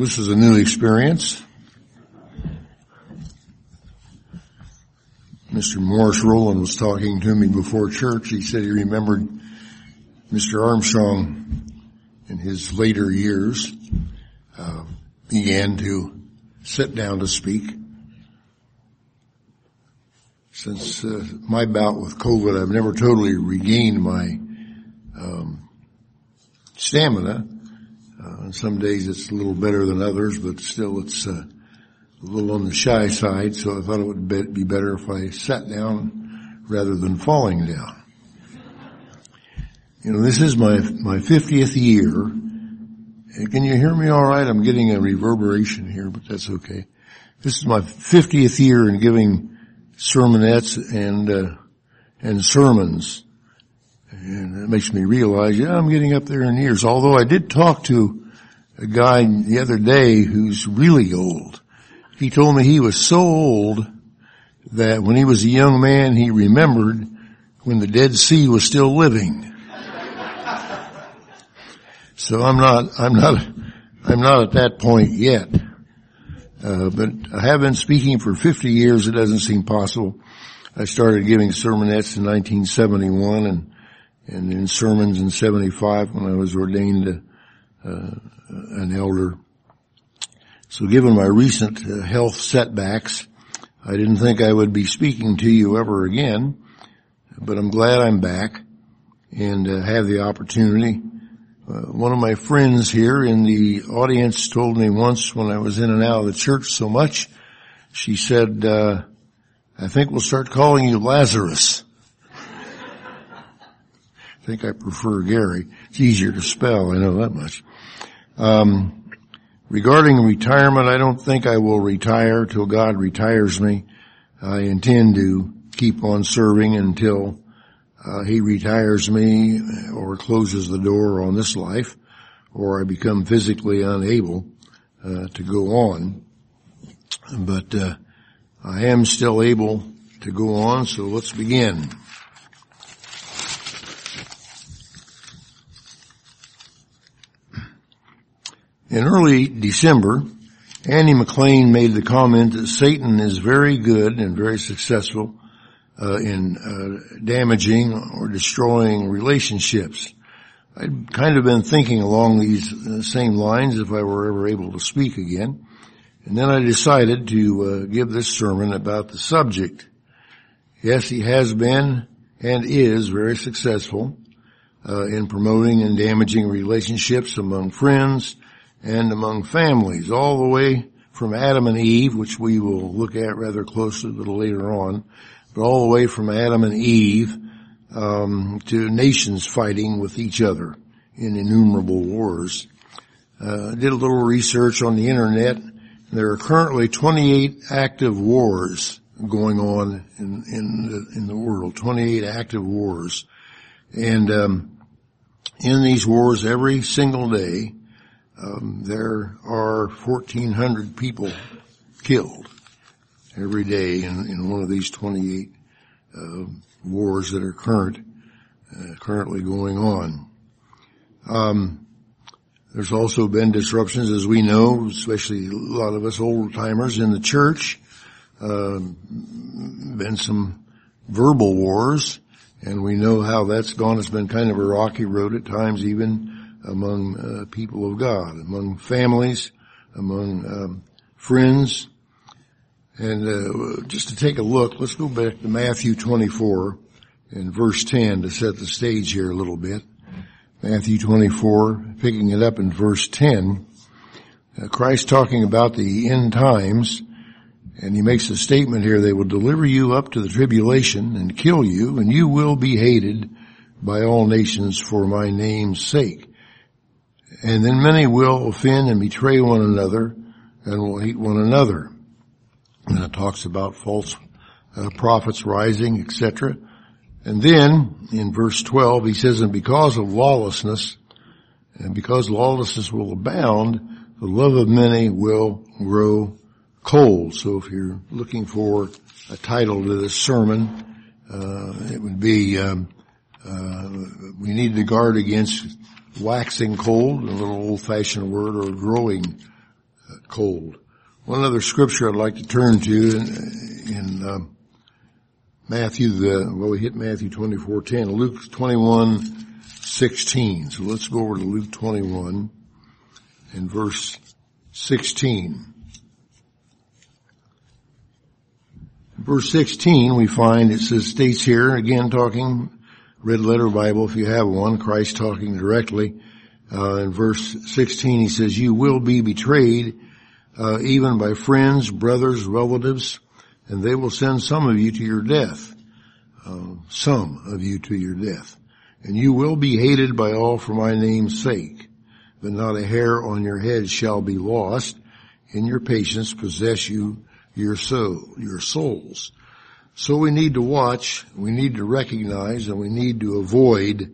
This is a new experience. Mr. Morris Rowland was talking to me before church. He said he remembered Mr. Armstrong in his later years began to sit down to speak. Since my bout with COVID, I've never totally regained my stamina. And some days it's a little better than others, but still it's a little on the shy side, so I thought it would be better if I sat down rather than falling down. You know, this is my 50th year. Can you hear me all right? I'm getting a reverberation here, but that's okay. This is my 50th year in giving sermonettes and sermons. And it makes me realize, I'm getting up there in years. Although I did talk to a guy the other day who's really old. He told me he was so old that when he was a young man, he remembered when the Dead Sea was still living. So I'm not at that point yet. But I have been speaking for 50 years. It doesn't seem possible. I started giving sermonettes in 1971 and in sermons in 75 when I was ordained an elder. So given my recent health setbacks, I didn't think I would be speaking to you ever again, but I'm glad I'm back and have the opportunity. One of my friends here in the audience told me once when I was in and out of the church so much, she said, I think we'll start calling you Lazarus. I think I prefer Gary. It's easier to spell, I know that much. Regarding retirement, I don't think I will retire till God retires me. I intend to keep on serving until He retires me or closes the door on this life, or I become physically unable to go on. But I am still able to go on, so let's begin. In early December, Andy McLean made the comment that Satan is very good and very successful in damaging or destroying relationships. I'd kind of been thinking along these same lines if I were ever able to speak again. And then I decided to give this sermon about the subject. Yes, he has been and is very successful in promoting and damaging relationships among friends and among families, all the way from Adam and Eve, which we will look at rather closely a little later on, but all the way from Adam and Eve to nations fighting with each other in innumerable wars. I did a little research on the internet. There are currently 28 active wars going on in the world, 28 active wars. And in these wars every single day, there are 1,400 people killed every day in one of these 28 wars that are currently going on. There's also been disruptions, as we know, especially a lot of us old timers in the church. Been some verbal wars, and we know how that's gone. It's been kind of a rocky road at times, even among people of God, among families, among friends. And just to take a look, let's go back to Matthew 24 and verse 10 to set the stage here a little bit. Matthew 24, picking it up in verse 10, Christ talking about the end times, and he makes a statement here: they will deliver you up to the tribulation and kill you, and you will be hated by all nations for my name's sake. And then many will offend and betray one another and will hate one another. And it talks about false prophets rising, etc. And then in verse 12 he says, and because of lawlessness, and because lawlessness will abound, the love of many will grow cold. So if you're looking for a title to this sermon, it would be, we need to guard against waxing cold, a little old-fashioned word, or growing cold. One other scripture I'd like to turn to in Matthew, we hit Matthew 24:10, Luke 21:16. So let's go over to Luke 21 and verse 16. Verse 16 we find states here, again talking, red letter Bible if you have one, Christ talking directly. In verse 16 he says, you will be betrayed even by friends, brothers, relatives, and they will send some of you to your death. Some of you to your death. And you will be hated by all for my name's sake, but not a hair on your head shall be lost. In your patience possess you your souls. So we need to watch, we need to recognize, and we need to avoid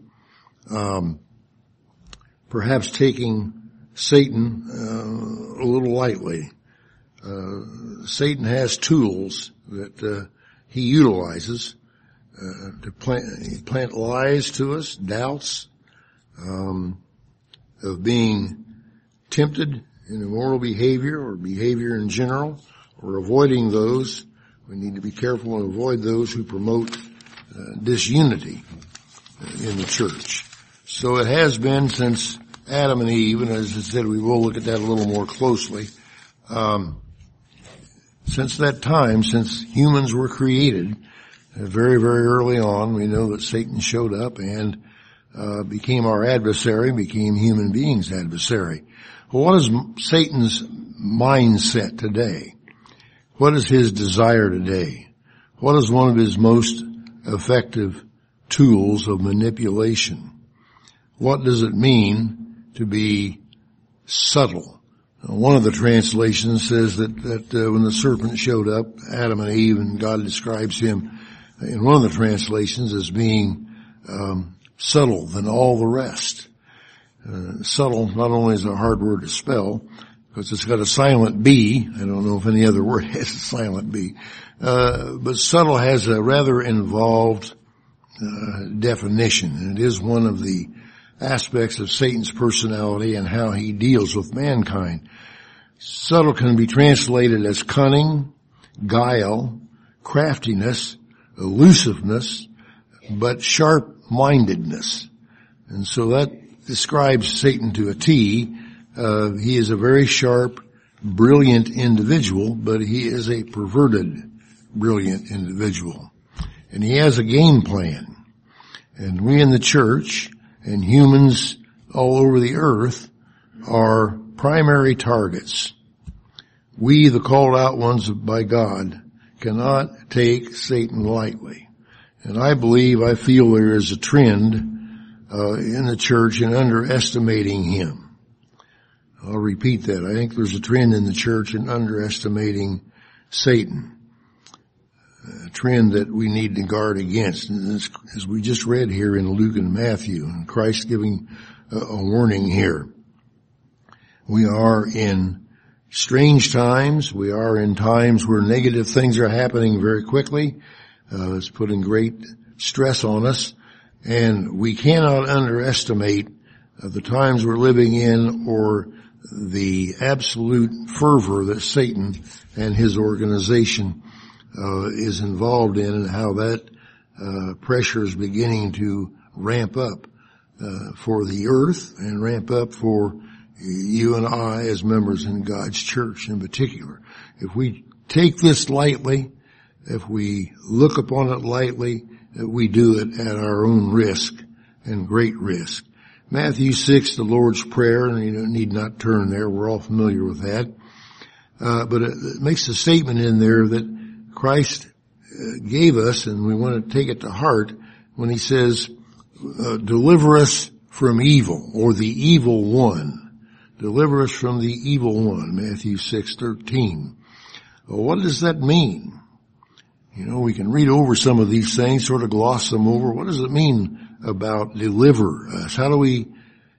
perhaps taking Satan a little lightly. Satan has tools that he utilizes to plant lies to us, doubts of being tempted in immoral behavior or behavior in general, or avoiding those. We need to be careful and avoid those who promote disunity in the church. So it has been since Adam and Eve, and as I said, we will look at that a little more closely. Since that time, since humans were created, very, very early on, we know that Satan showed up and became our adversary, became human beings' adversary. Well, what is Satan's mindset today? What is his desire today? What is one of his most effective tools of manipulation? What does it mean to be subtle? One of the translations says that when the serpent showed up, Adam and Eve, and God describes him in one of the translations as being subtle than all the rest. Subtle not only is a hard word to spell, because it's got a silent B. I don't know if any other word has a silent B. But subtle has a rather involved definition, and it is one of the aspects of Satan's personality and how he deals with mankind. Subtle can be translated as cunning, guile, craftiness, elusiveness, but sharp-mindedness. And so that describes Satan to a T. He is a very sharp, brilliant individual, but he is a perverted, brilliant individual. And he has a game plan. And we in the church and humans all over the earth are primary targets. We, the called out ones by God, cannot take Satan lightly. And I feel there is a trend in the church in underestimating him. I'll repeat that. I think there's a trend in the church in underestimating Satan. A trend that we need to guard against. And as we just read here in Luke and Matthew, and Christ giving a warning here. We are in strange times. We are in times where negative things are happening very quickly. It's putting great stress on us. And we cannot underestimate the times we're living in or the absolute fervor that Satan and his organization is involved in, and how that pressure is beginning to ramp up for the earth and ramp up for you and I as members in God's church in particular. If we take this lightly, if we look upon it lightly, we do it at our own risk and great risk. Matthew 6, the Lord's Prayer, and you need not turn there. We're all familiar with that. But it makes a statement in there that Christ gave us, and we want to take it to heart when he says, deliver us from evil, or the evil one. Deliver us from the evil one, Matthew 6:13. Well, what does that mean? You know, we can read over some of these things, sort of gloss them over. What does it mean about deliver us? How do we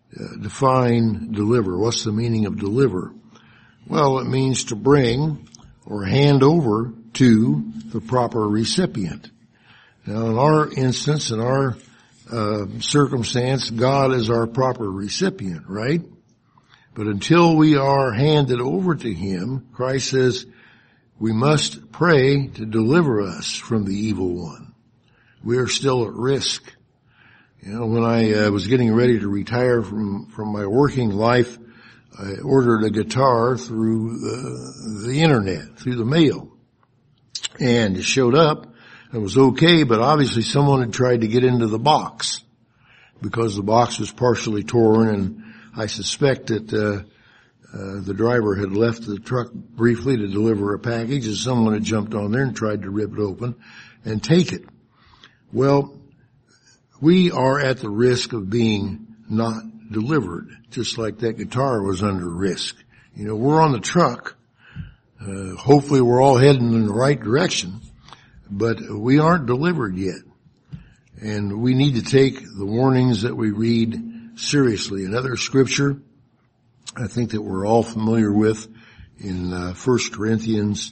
define deliver? What's the meaning of deliver? Well, it means to bring or hand over to the proper recipient. Now, in our instance, in our circumstance, God is our proper recipient, right? But until we are handed over to him, Christ says we must pray to deliver us from the evil one. We are still at risk. You know, when I was getting ready to retire from my working life, I ordered a guitar through the internet, through the mail. And it showed up. It was okay, but obviously someone had tried to get into the box because the box was partially torn, and I suspect that the driver had left the truck briefly to deliver a package, and someone had jumped on there and tried to rip it open and take it. Well, we are at the risk of being not delivered, just like that guitar was under risk. You know, we're on the truck. Hopefully we're all heading in the right direction, but we aren't delivered yet. And we need to take the warnings that we read seriously. Another scripture I think that we're all familiar with in 1 Corinthians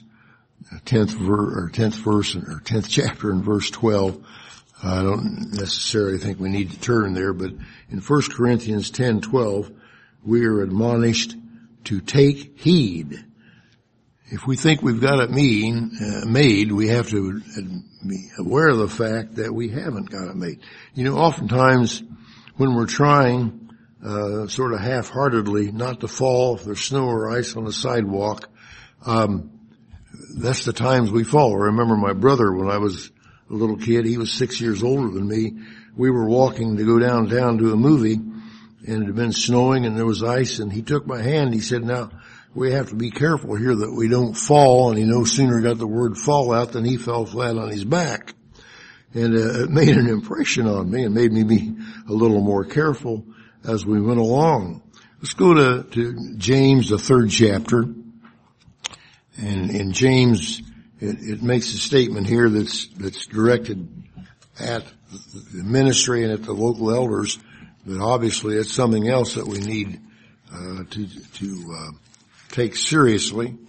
10th chapter and verse 12. I don't necessarily think we need to turn there, but in 1 Corinthians 10:12, we are admonished to take heed. If we think we've got it made, we have to be aware of the fact that we haven't got it made. You know, oftentimes when we're trying sort of half-heartedly not to fall if there's snow or ice on the sidewalk, that's the times we fall. I remember my brother, when I was a little kid, he was 6 years older than me. We were walking to go downtown to a movie, and it had been snowing and there was ice, and he took my hand. He said, now, we have to be careful here that we don't fall, and he no sooner got the word fall out than he fell flat on his back. And it made an impression on me and made me be a little more careful as we went along. Let's go to James, the 3rd chapter. And in James, it makes a statement here that's directed at the ministry and at the local elders, but obviously it's something else that we need to take seriously.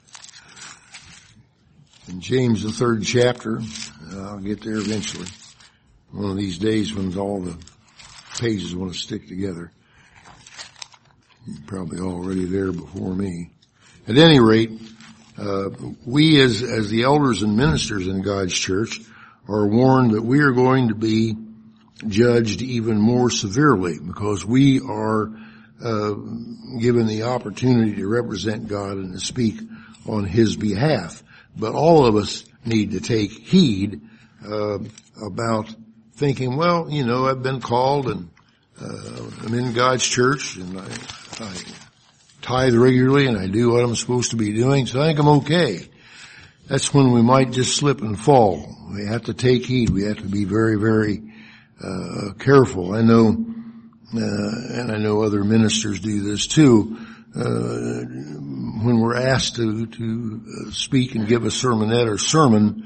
In James, the 3rd chapter, I'll get there eventually. One of these days when all the pages want to stick together. You're probably already there before me. At any rate, we as the elders and ministers in God's church are warned that we are going to be judged even more severely because we are given the opportunity to represent God and to speak on His behalf. But all of us need to take heed about thinking, well, you know, I've been called and I'm in God's church and I tithe regularly and I do what I'm supposed to be doing, so I think I'm okay. That's when we might just slip and fall. We have to take heed. We have to be very, very careful. I know, and I know other ministers do this too. When we're asked to speak and give a sermonette or sermon,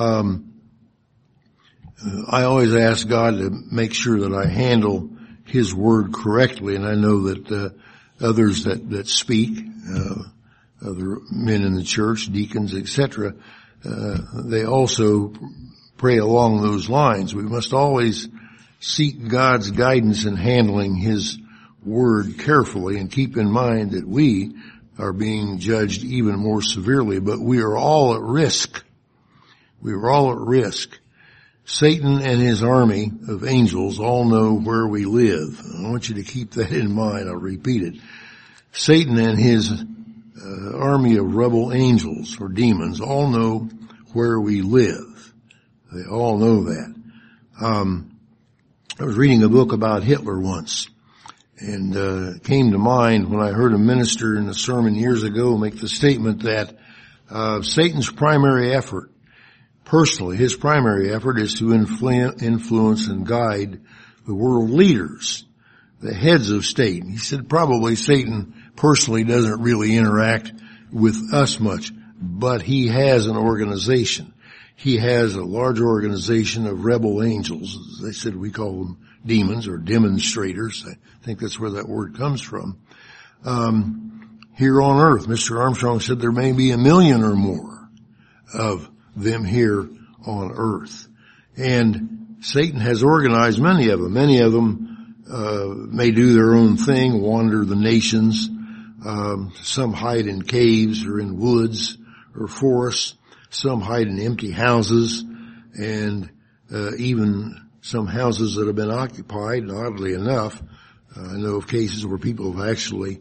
I always ask God to make sure that I handle His word correctly, and I know that others that speak, other men in the church, deacons, etc., they also pray along those lines. We must always seek God's guidance in handling His word carefully and keep in mind that we are being judged even more severely, but we are all at risk. We are all at risk. Satan and his army of angels all know where we live. I want you to keep that in mind. I'll repeat it. Satan and his army of rebel angels or demons all know where we live. They all know that. I was reading a book about Hitler once, and it came to mind when I heard a minister in a sermon years ago make the statement that Satan's primary effort, personally, his primary effort is to influence and guide the world leaders, the heads of state. He said probably Satan personally doesn't really interact with us much, but he has an organization. He has a large organization of rebel angels. As they said, we call them demons or demonstrators. I think that's where that word comes from. Here on earth, Mr. Armstrong said there may be 1 million or more of them here on earth. And Satan has organized many of them. Many of them may do their own thing, wander the nations, Some hide in caves or in woods or forests. Some hide in empty houses, and even some houses that have been occupied. And oddly enough, I know of cases where people have actually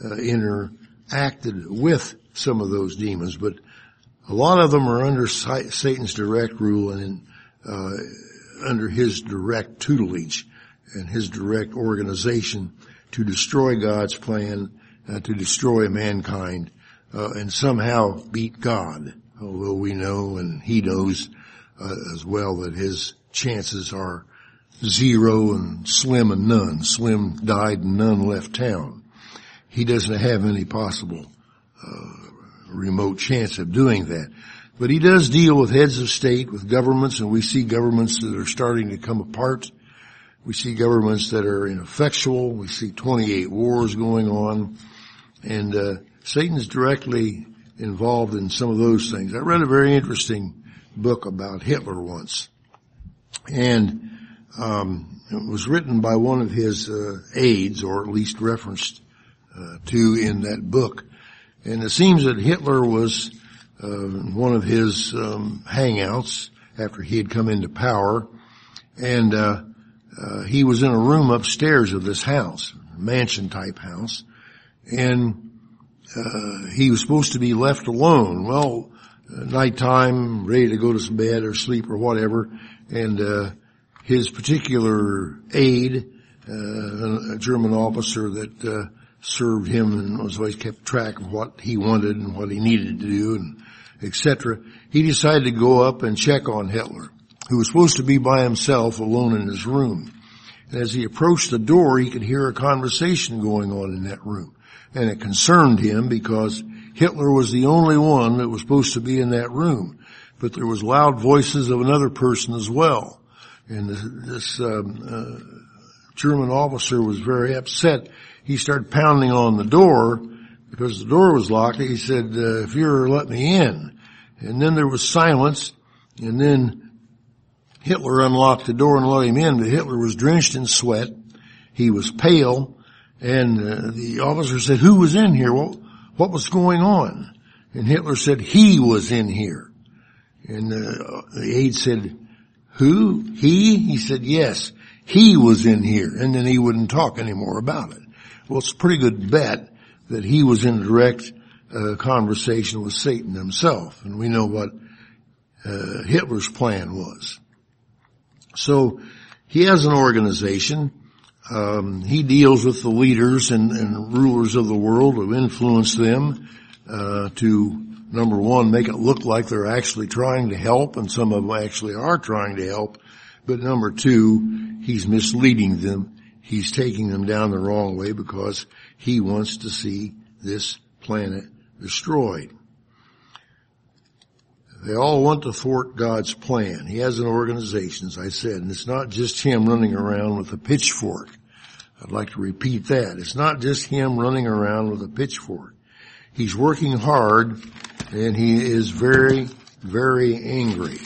interacted with some of those demons, but a lot of them are under Satan's direct rule and under his direct tutelage and his direct organization to destroy God's plan, to destroy mankind, and somehow beat God. Although we know, and he knows as well, that his chances are zero and slim and none. Slim died and none left town. He doesn't have any possible remote chance of doing that. But he does deal with heads of state, with governments, and we see governments that are starting to come apart. We see governments that are ineffectual. We see 28 wars going on. And Satan's directly involved in some of those things. I read a very interesting book about Hitler once. And it was written by one of his aides, or at least referenced to in that book. And it seems that Hitler was one of his hangouts after he had come into power. And he was in a room upstairs of this house, a mansion-type house. And he was supposed to be left alone. Well, nighttime, ready to go to some bed or sleep or whatever, and his particular aide, a German officer that served him and was always kept track of what he wanted and what he needed to do, and etc., he decided to go up and check on Hitler, who was supposed to be by himself alone in his room. And as he approached the door, he could hear a conversation going on in that room. And it concerned him because Hitler was the only one that was supposed to be in that room. But there was loud voices of another person as well. And this German officer was very upset. He started pounding on the door because the door was locked. He said, "Fuhrer, let me in." And then there was silence. And then Hitler unlocked the door and let him in. But Hitler was drenched in sweat. He was pale. And the officer said, "Who was in here? Well, what was going on?" And Hitler said, "He was in here." And the aide said, "Who? He?" He said, "Yes, he was in here." And then he wouldn't talk anymore about it. Well, it's a pretty good bet that he was in direct conversation with Satan himself. And we know what Hitler's plan was. So he has an organization. He deals with the leaders and rulers of the world to influence them to, number one, make it look like they're actually trying to help, and some of them actually are trying to help. But number two, he's misleading them. He's taking them down the wrong way because he wants to see this planet destroyed. They all want to thwart God's plan. He has an organization, as I said, and it's not just him running around with a pitchfork. I'd like to repeat that. It's not just him running around with a pitchfork. He's working hard, and he is very, very angry.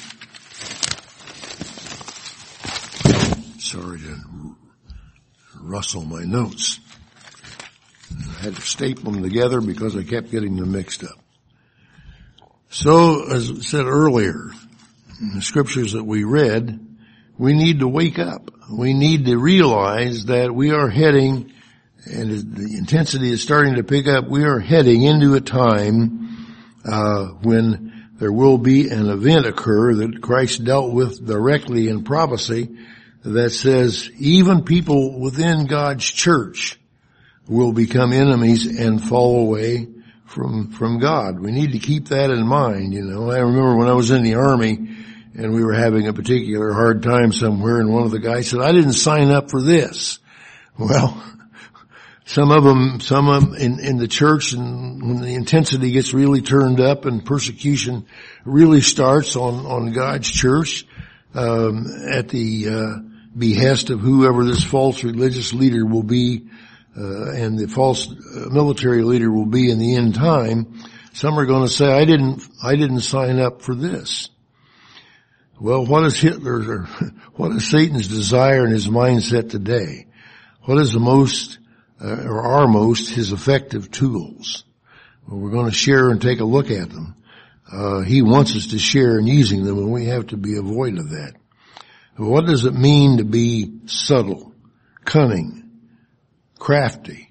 Sorry to rustle my notes. I had to staple them together because I kept getting them mixed up. So, as I said earlier, in the scriptures that we read, we need to wake up. We need to realize that we are heading, and the intensity is starting to pick up, we are heading into a time when there will be an event occur that Christ dealt with directly in prophecy that says even people within God's church will become enemies and fall away from God. We need to keep that in mind, you know. I remember when I was in the Army and we were having a particular hard time somewhere, and one of the guys said, "I didn't sign up for this." Well, some of them in the church, and when the intensity gets really turned up and persecution really starts on God's church, at the behest of whoever this false religious leader will be, and the false military leader will be in the end time, some are going to say, I didn't sign up for this. Well, what is Satan's desire and his mindset today? What is the most are most his effective tools. Well, we're going to share and take a look at them. He wants us to share in using them, and we have to be avoidant of that. What does it mean to be subtle, cunning, crafty,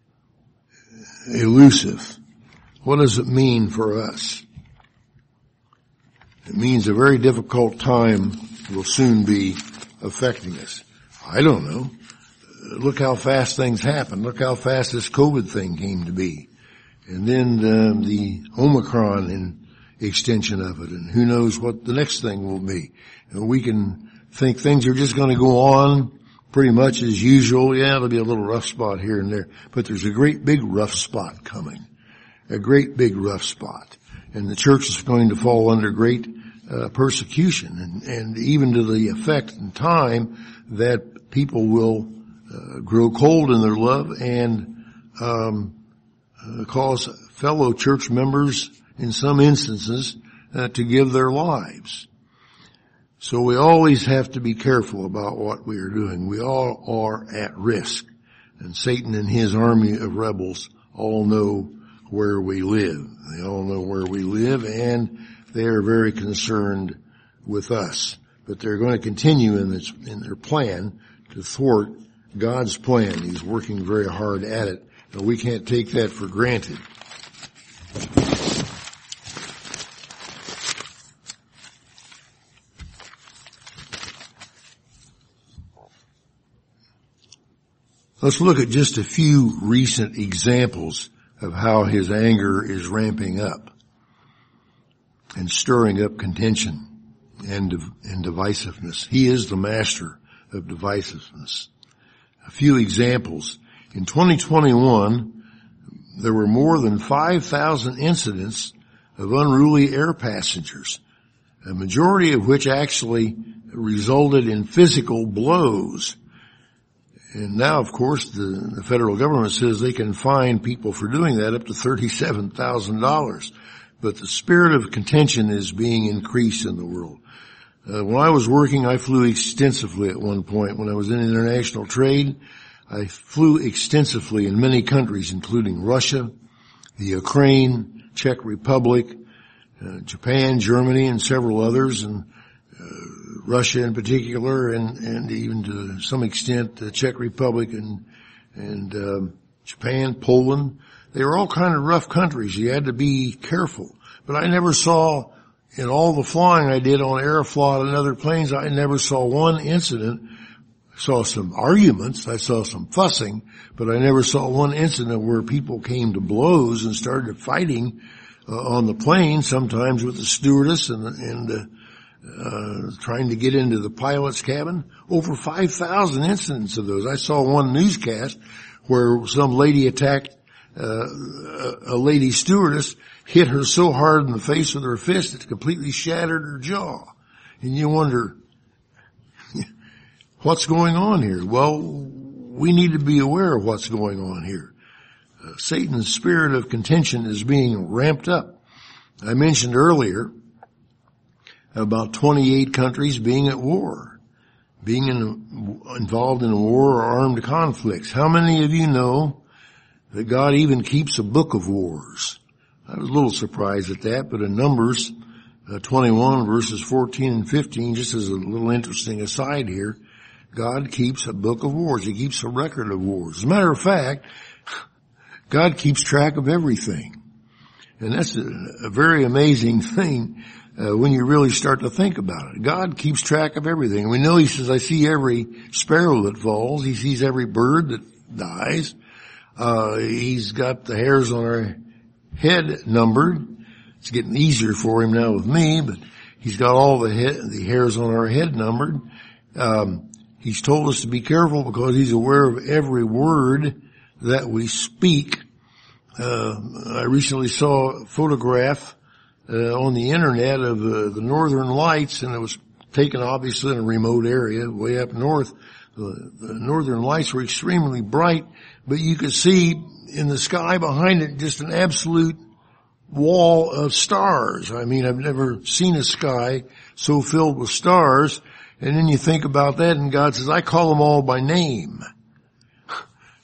elusive? What does it mean for us? It means a very difficult time will soon be affecting us. I don't know. Look how fast things happen. Look how fast this COVID thing came to be. And then the Omicron extension of it, and who knows what the next thing will be. And we can think things are just going to go on pretty much as usual. Yeah, it'll be a little rough spot here and there, but there's a great big rough spot coming. A great big rough spot. And the church is going to fall under great persecution, and even to the effect in time that people will grow cold in their love and cause fellow church members in some instances to give their lives. So we always have to be careful about what we are doing. We all are at risk, and Satan and his army of rebels all know where we live. They all know where we live, and they are very concerned with us. But they're going to continue in their plan to thwart God's plan. He's working very hard at it, but we can't take that for granted. Let's look at just a few recent examples of how his anger is ramping up and stirring up contention and divisiveness. He is the master of divisiveness. A few examples. In 2021, there were more than 5,000 incidents of unruly air passengers, a majority of which actually resulted in physical blows. And now, of course, the federal government says they can fine people for doing that up to $37,000. But the spirit of contention is being increased in the world. When I was working, I flew extensively at one point. When I was in international trade, I flew extensively in many countries, including Russia, the Ukraine, Czech Republic, Japan, Germany, and several others, and Russia in particular, and even to some extent the Czech Republic and Japan, Poland. They were all kind of rough countries. You had to be careful. But I never saw, in all the flying I did on Aeroflot and other planes, I never saw one incident. I saw some arguments, I saw some fussing, but I never saw one incident where people came to blows and started fighting on the plane, sometimes with the stewardess and trying to get into the pilot's cabin. Over 5,000 incidents of those. I saw one newscast where some lady attacked a lady stewardess, hit her so hard in the face with her fist it completely shattered her jaw. And you wonder, what's going on here? Well, we need to be aware of what's going on here. Satan's spirit of contention is being ramped up. I mentioned earlier about 28 countries being at war, being involved in a war or armed conflicts. How many of you know that God even keeps a book of wars? I was a little surprised at that, but in Numbers 21 verses 14 and 15, just as a little interesting aside here, God keeps a book of wars. He keeps a record of wars. As a matter of fact, God keeps track of everything. And that's a very amazing thing when you really start to think about it. God keeps track of everything. We know He says, I see every sparrow that falls. He sees every bird that dies. He's got the hairs on our head numbered. It's getting easier for Him now with me, but He's got all the hairs on our head numbered. He's told us to be careful because He's aware of every word that we speak. I recently saw a photograph on the internet of the Northern Lights, and it was taken obviously in a remote area way up north. The Northern Lights were extremely bright, but you could see in the sky behind it just an absolute wall of stars. I mean, I've never seen a sky so filled with stars. And then you think about that, and God says, I call them all by name.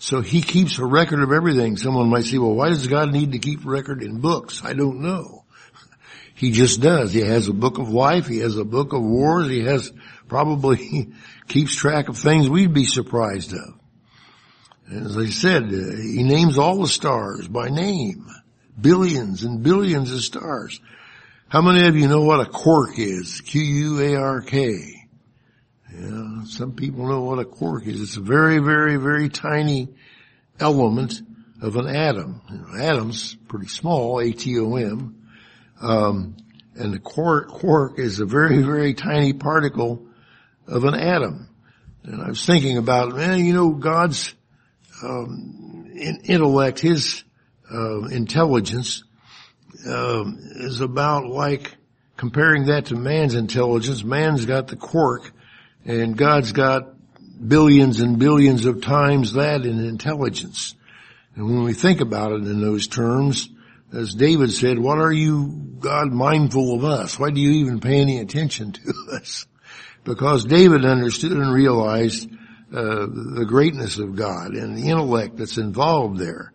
So he keeps a record of everything. Someone might say, well, why does God need to keep a record in books? I don't know. He just does. He has a book of life. He has a book of wars. He has probably keeps track of things we'd be surprised of. And as I said, he names all the stars by name. Billions and billions of stars. How many of you know what a quark is? Q-U-A-R-K. Yeah, some people know what a quark is. It's a very, very, very tiny element of an atom. Atom's pretty small, A-T-O-M. And the quark is a very, very tiny particle of an atom. And I was thinking about, God's intellect, his intelligence is about like comparing that to man's intelligence. Man's got the quark, and God's got billions and billions of times that in intelligence. And when we think about it in those terms, as David said, what are you, God, mindful of us? Why do you even pay any attention to us? Because David understood and realized the greatness of God and the intellect that's involved there.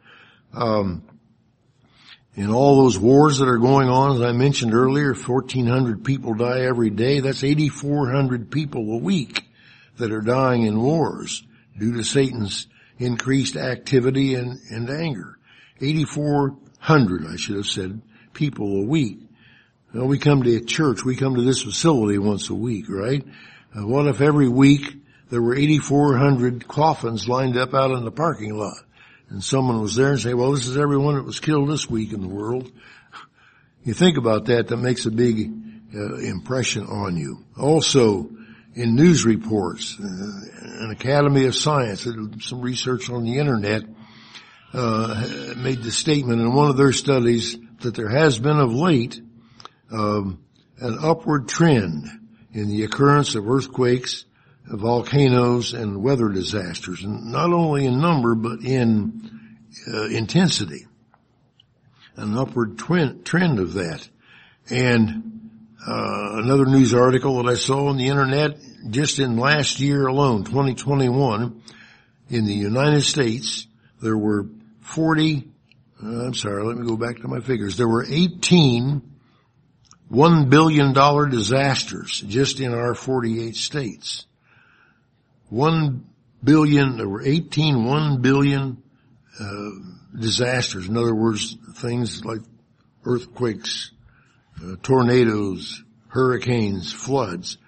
In all those wars that are going on, as I mentioned earlier, 1,400 people die every day. That's 8,400 people a week that are dying in wars due to Satan's increased activity and anger. 8,400, I should have said, people a week. Well, we come to a church, we come to this facility once a week, right? What if every week there were 8,400 coffins lined up out in the parking lot? And someone was there and say, well, this is everyone that was killed this week in the world. You think about that, that makes a big impression on you. Also, in news reports, an Academy of Science, some research on the internet, made the statement in one of their studies that there has been of late an upward trend in the occurrence of earthquakes, volcanoes, and weather disasters, and not only in number but in intensity. An upward trend of that. And another news article that I saw on the internet, just in last year alone, 2021, in the United States, there were let me go back to my figures. There were 18 $1 billion disasters just in our 48 states. 1 billion, there were 18 $1 billion disasters. In other words, things like earthquakes, tornadoes, hurricanes, floods.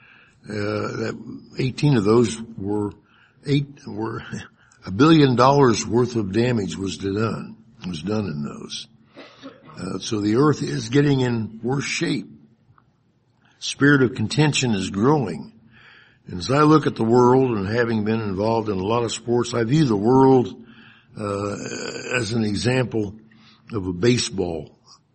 18 of those were $1 billion worth of damage was done in those. So the earth is getting in worse shape. Spirit of contention is growing. And as I look at the world, and having been involved in a lot of sports, I view the world as an example of a baseball.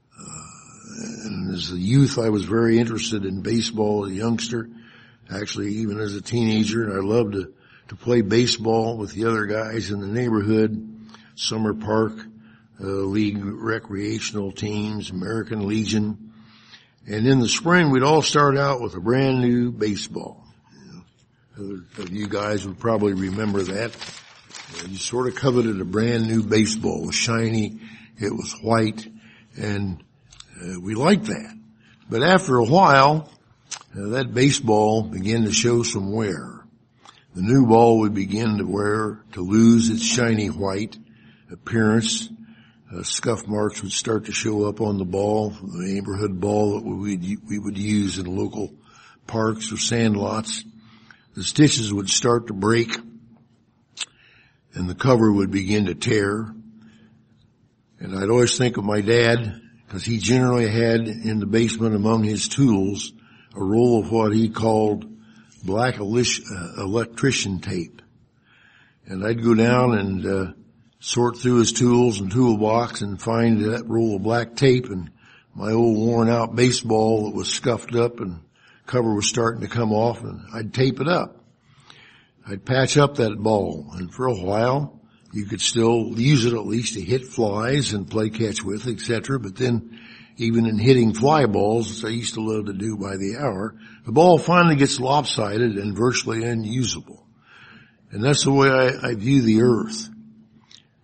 And as a youth, I was very interested in baseball as a youngster, actually even as a teenager, and I loved to play baseball with the other guys in the neighborhood, Summer Park League recreational teams, American Legion. And in the spring, we'd all start out with a brand new baseball. Other of you guys would probably remember that. You sort of coveted a brand new baseball. It was shiny, it was white, and we liked that. But after a while, that baseball began to show some wear. The new ball would begin to lose its shiny white appearance. Scuff marks would start to show up on the ball, the neighborhood ball that we would use in local parks or sand lots. The stitches would start to break, and the cover would begin to tear. And I'd always think of my dad, because he generally had in the basement among his tools a roll of what he called black electrician tape. And I'd go down and sort through his tools and toolbox and find that roll of black tape and my old worn out baseball that was scuffed up and cover was starting to come off, and I'd tape it up. I'd patch up that ball, and for a while you could still use it at least to hit flies and play catch with, etc. But then even in hitting fly balls, as I used to love to do by the hour, the ball finally gets lopsided and virtually unusable. And that's the way I view the earth.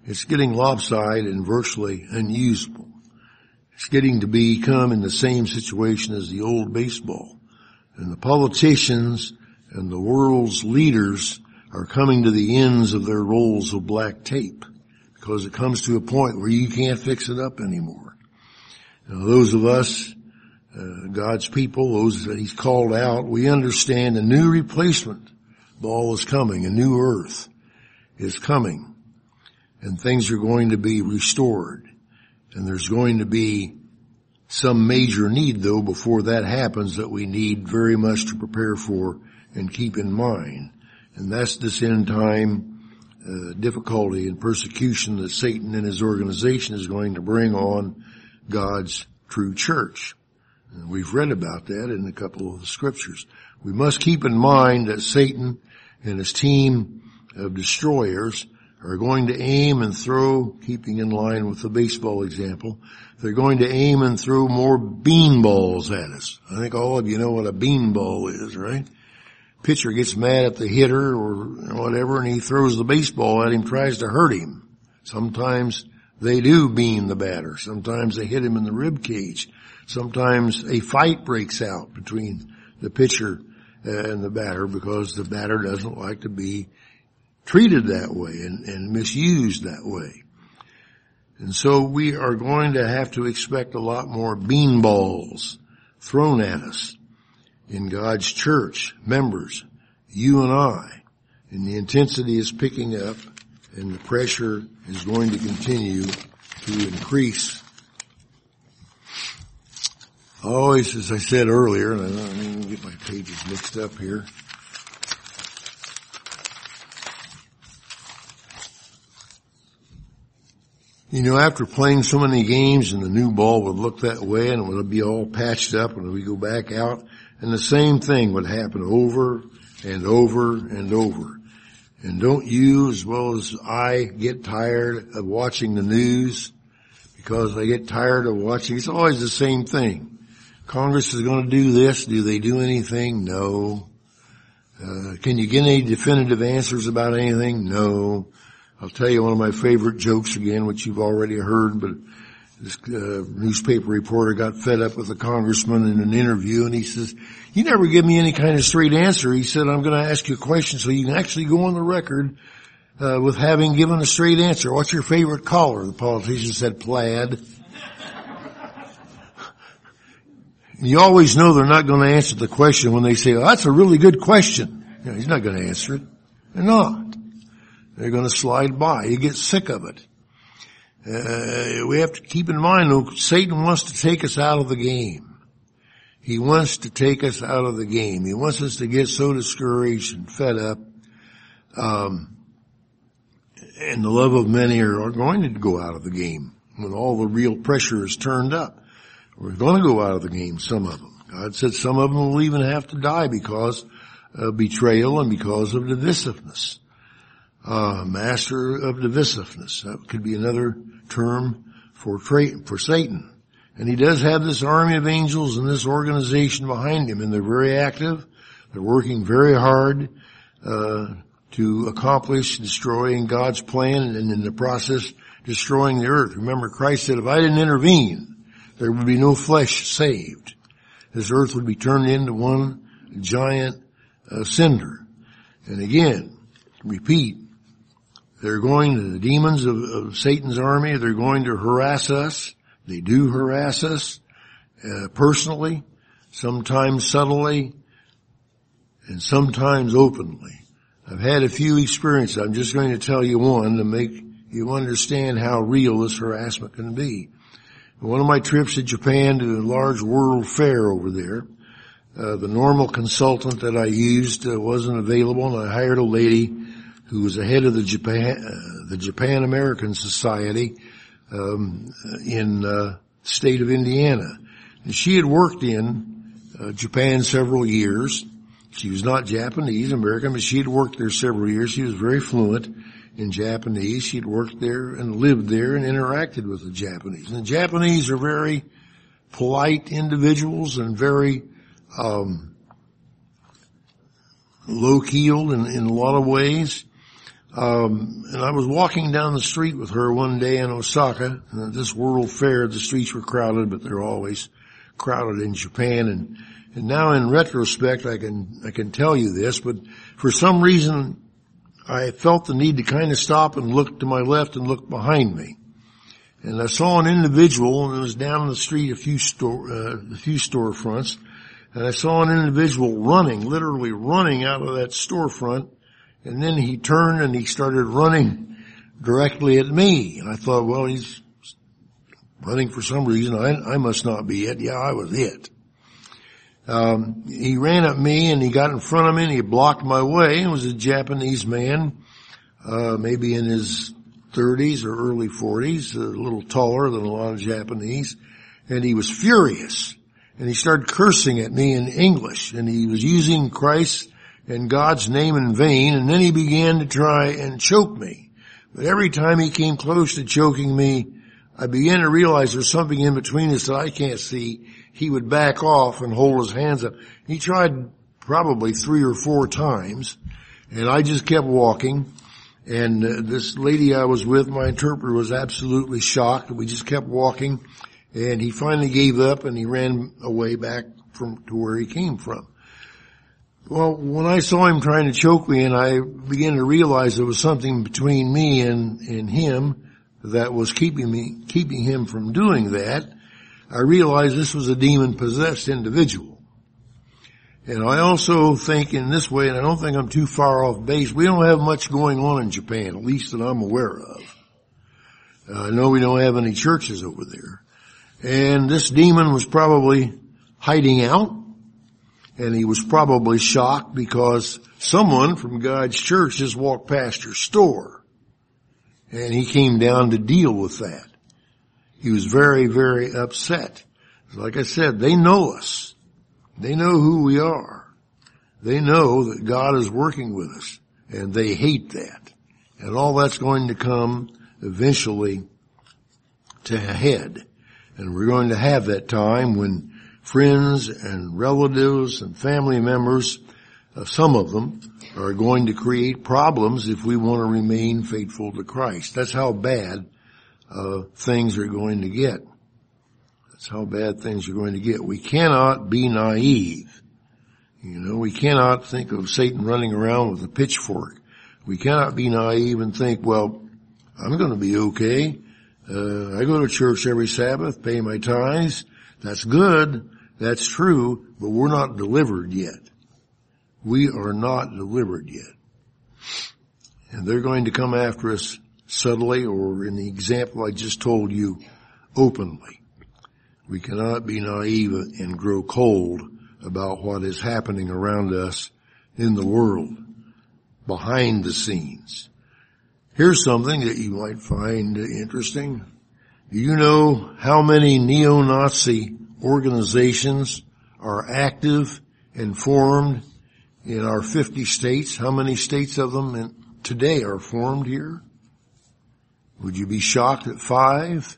It's getting lopsided and virtually unusable. It's getting to become in the same situation as the old baseball. And the politicians and the world's leaders are coming to the ends of their rolls of black tape because it comes to a point where you can't fix it up anymore. Now, those of us, God's people, those that He's called out, we understand a new replacement ball is coming, a new earth is coming, and things are going to be restored. And there's going to be some major need, though, before that happens that we need very much to prepare for and keep in mind. And that's this end time difficulty and persecution that Satan and his organization is going to bring on God's true church. And we've read about that in a couple of the scriptures. We must keep in mind that Satan and his team of destroyers are going to aim and throw, keeping in line with the baseball example, they're going to aim and throw more bean balls at us. I think all of you know what a bean ball is, right? Pitcher gets mad at the hitter or whatever, and he throws the baseball at him, tries to hurt him. Sometimes they do bean the batter. Sometimes they hit him in the rib cage. Sometimes a fight breaks out between the pitcher and the batter because the batter doesn't like to be treated that way and misused that way. And so we are going to have to expect a lot more bean balls thrown at us in God's church, members, you and I. And the intensity is picking up and the pressure is going to continue to increase. Always, as I said earlier, and I don't even get my pages mixed up here. You know, after playing so many games and the new ball would look that way and it would be all patched up and we go back out and the same thing would happen over and over and over. And don't you, as well as I, get tired of watching the news? Because I get tired of watching, it's always the same thing. Congress is going to do this. Do they do anything? No. Can you get any definitive answers about anything? No. I'll tell you one of my favorite jokes again, which you've already heard, but this newspaper reporter got fed up with a congressman in an interview, and he says, "You never give me any kind of straight answer." He said, "I'm going to ask you a question so you can actually go on the record with having given a straight answer. What's your favorite color?" The politician said, "Plaid." You always know they're not going to answer the question when they say, "Oh, that's a really good question." You know, he's not going to answer it. They're not. They're going to slide by. You get sick of it. We have to keep in mind, though, Satan wants to take us out of the game. He wants to take us out of the game. He wants us to get so discouraged and fed up. And the love of many are going to go out of the game when all the real pressure is turned up. We're going to go out of the game, some of them. God said some of them will even have to die because of betrayal and because of divisiveness. Master of divisiveness. That could be another term for Satan. And he does have this army of angels and this organization behind him, and they're very active. They're working very hard to accomplish destroying God's plan and in the process destroying the earth. Remember, Christ said, if I didn't intervene, there would be no flesh saved. This earth would be turned into one giant cinder. And again, repeat, they're going to, the demons of Satan's army, they're going to harass us. They do harass us personally, sometimes subtly, and sometimes openly. I've had a few experiences. I'm just going to tell you one to make you understand how real this harassment can be. One of my trips to Japan to a large world fair over there, the normal consultant that I used wasn't available, and I hired a lady who was the head of the Japan American Society in the state of Indiana. And she had worked in Japan several years. She was not Japanese American, but she had worked there several years. She was very fluent in Japanese. She had worked there and lived there and interacted with the Japanese. And the Japanese are very polite individuals and very low-keeled in a lot of ways. And I was walking down the street with her one day in Osaka. At this World Fair, the streets were crowded, but they're always crowded in Japan. And now in retrospect, I can tell you this, but for some reason, I felt the need to kind of stop and look to my left and look behind me. And I saw an individual, and it was down the street a few storefronts, and I saw an individual running, literally running out of that storefront, and then he turned and he started running directly at me. And I thought, well, he's running for some reason. I must not be it. Yeah, I was it. He ran at me and he got in front of me and he blocked my way. It was a Japanese man, maybe in his 30s or early 40s, a little taller than a lot of Japanese. And he was furious. And he started cursing at me in English. And he was using Christ and God's name in vain. And then he began to try and choke me. But every time he came close to choking me, I began to realize there's something in between us that I can't see. He would back off and hold his hands up. He tried probably 3 or 4 times. And I just kept walking. And this lady I was with, my interpreter, was absolutely shocked. We just kept walking. And he finally gave up and he ran away back to where he came from. Well, when I saw him trying to choke me and I began to realize there was something between me and him that was keeping him from doing that, I realized this was a demon-possessed individual. And I also think in this way, and I don't think I'm too far off base, we don't have much going on in Japan, at least that I'm aware of. I know we don't have any churches over there. And this demon was probably hiding out, and he was probably shocked because someone from God's church just walked past your store. And he came down to deal with that. He was very, very upset. Like I said, they know us. They know who we are. They know that God is working with us, and they hate that. And all that's going to come eventually to a head. And we're going to have that time when friends and relatives and family members, some of them, are going to create problems if we want to remain faithful to Christ. That's how bad things are going to get. That's how bad things are going to get. We cannot be naive. We cannot think of Satan running around with a pitchfork. We cannot be naive and think, well, I'm going to be okay. I go to church every Sabbath, pay my tithes. That's good. That's true, but we're not delivered yet. We are not delivered yet. And they're going to come after us subtly, or in the example I just told you, openly. We cannot be naive and grow cold about what is happening around us in the world, behind the scenes. Here's something that you might find interesting. Do you know how many neo-Nazi organizations are active and formed in our 50 states? How many states of them today are formed here? Would you be shocked at 5,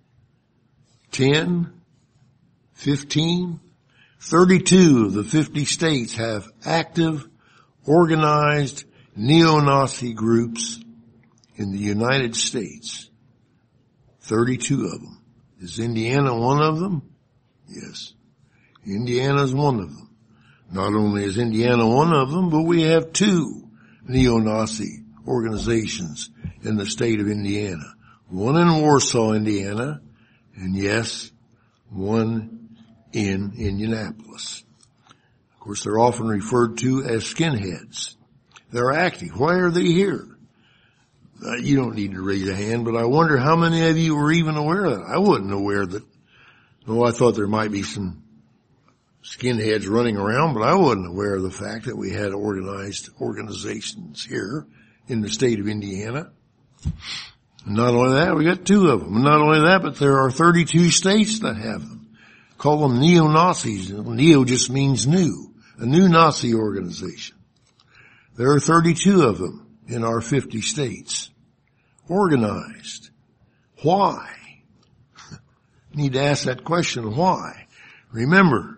10, 15? 32 of the 50 states have active, organized neo-Nazi groups in the United States. 32 of them. Is Indiana one of them? Yes. Indiana is one of them. Not only is Indiana one of them, but we have 2 neo-Nazi organizations in the state of Indiana. One in Warsaw, Indiana, and yes, one in Indianapolis. Of course, they're often referred to as skinheads. They're active. Why are they here? You don't need to raise a hand, but I wonder how many of you were even aware of that. I wasn't aware that, I thought there might be some skinheads running around, but I wasn't aware of the fact that we had organized organizations here in the state of Indiana. And not only that, we got 2 of them. And not only that, but there are 32 states that have them. Call them neo-Nazis. Neo just means new. A new Nazi organization. There are 32 of them in our 50 states. Organized. Why? You need to ask that question, why? Remember,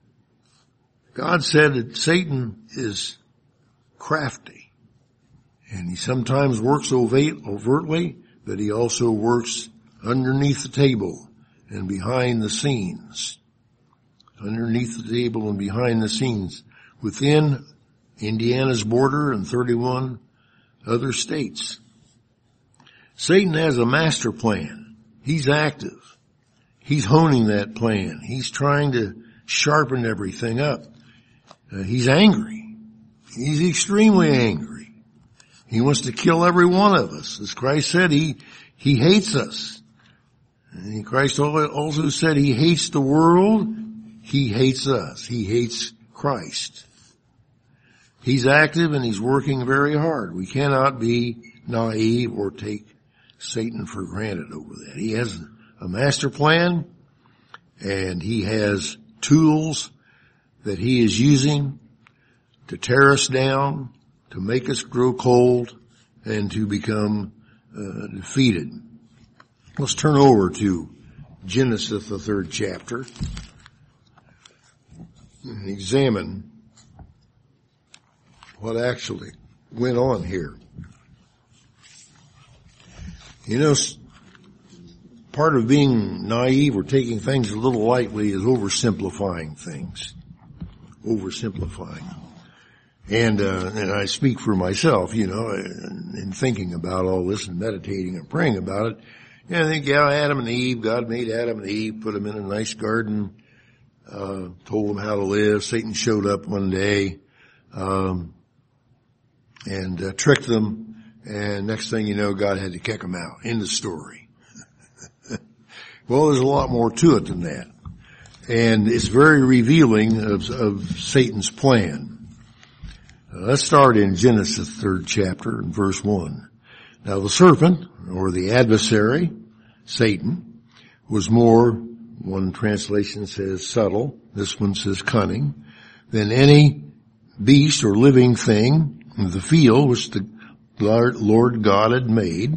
God said that Satan is crafty And he sometimes works overtly, but he also works underneath the table and behind the scenes. Underneath the table and behind the scenes within Indiana's border and 31 other states. Satan has a master plan. He's active. He's honing that plan. He's trying to sharpen everything up. He's angry. He's extremely angry. He wants to kill every one of us. As Christ said, he hates us. And Christ also said he hates the world. He hates us. He hates Christ. He's active and he's working very hard. We cannot be naive or take Satan for granted over that. He has a master plan and he has tools that he is using to tear us down, to make us grow cold, and to become defeated. Let's turn over to Genesis, the 3rd chapter, and examine what actually went on here. You know, part of being naive or taking things a little lightly is oversimplifying things. Oversimplifying. And I speak for myself, you know, in thinking about all this and meditating and praying about it. Yeah, I think, Adam and Eve, God made Adam and Eve, put them in a nice garden, told them how to live. Satan showed up one day, and tricked them. And next thing you know, God had to kick them out. End of story. Well, there's a lot more to it than that. And it's very revealing of Satan's plan. Let's start in Genesis 3rd chapter and verse 1. Now the serpent, or the adversary, Satan, was more, one translation says subtle, this one says cunning, than any beast or living thing in the field which the Lord God had made.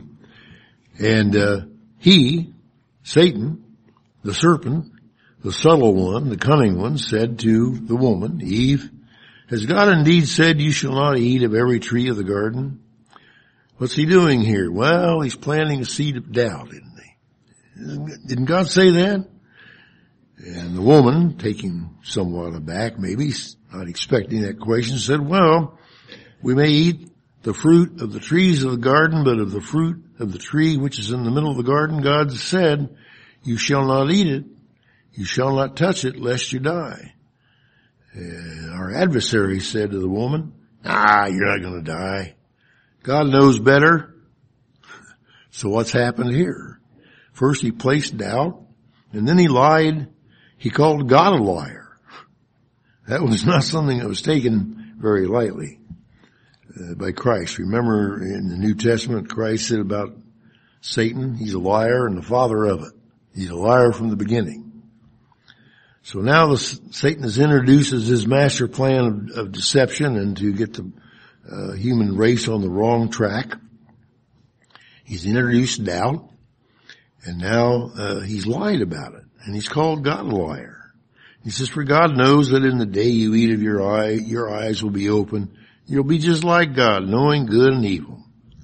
And he, Satan, the serpent, the subtle one, the cunning one, said to the woman, Eve, has God indeed said you shall not eat of every tree of the garden? What's he doing here? Well, he's planting a seed of doubt, isn't he? Didn't God say that? And the woman, taking somewhat aback, maybe not expecting that question, said, well, we may eat the fruit of the trees of the garden, but of the fruit of the tree which is in the middle of the garden, God said, you shall not eat it, you shall not touch it, lest you die. And our adversary said to the woman, you're not going to die. God knows better. So what's happened here? First he placed doubt, and then he lied. He called God a liar. That was not something that was taken very lightly by Christ. Remember in the New Testament, Christ said about Satan, he's a liar and the father of it. He's a liar from the beginning. So now Satan has introduced his master plan of deception and to get the human race on the wrong track. He's introduced doubt, and now he's lied about it, and he's called God a liar. He says, for God knows that in the day you eat of your eyes will be open. You'll be just like God, knowing good and evil.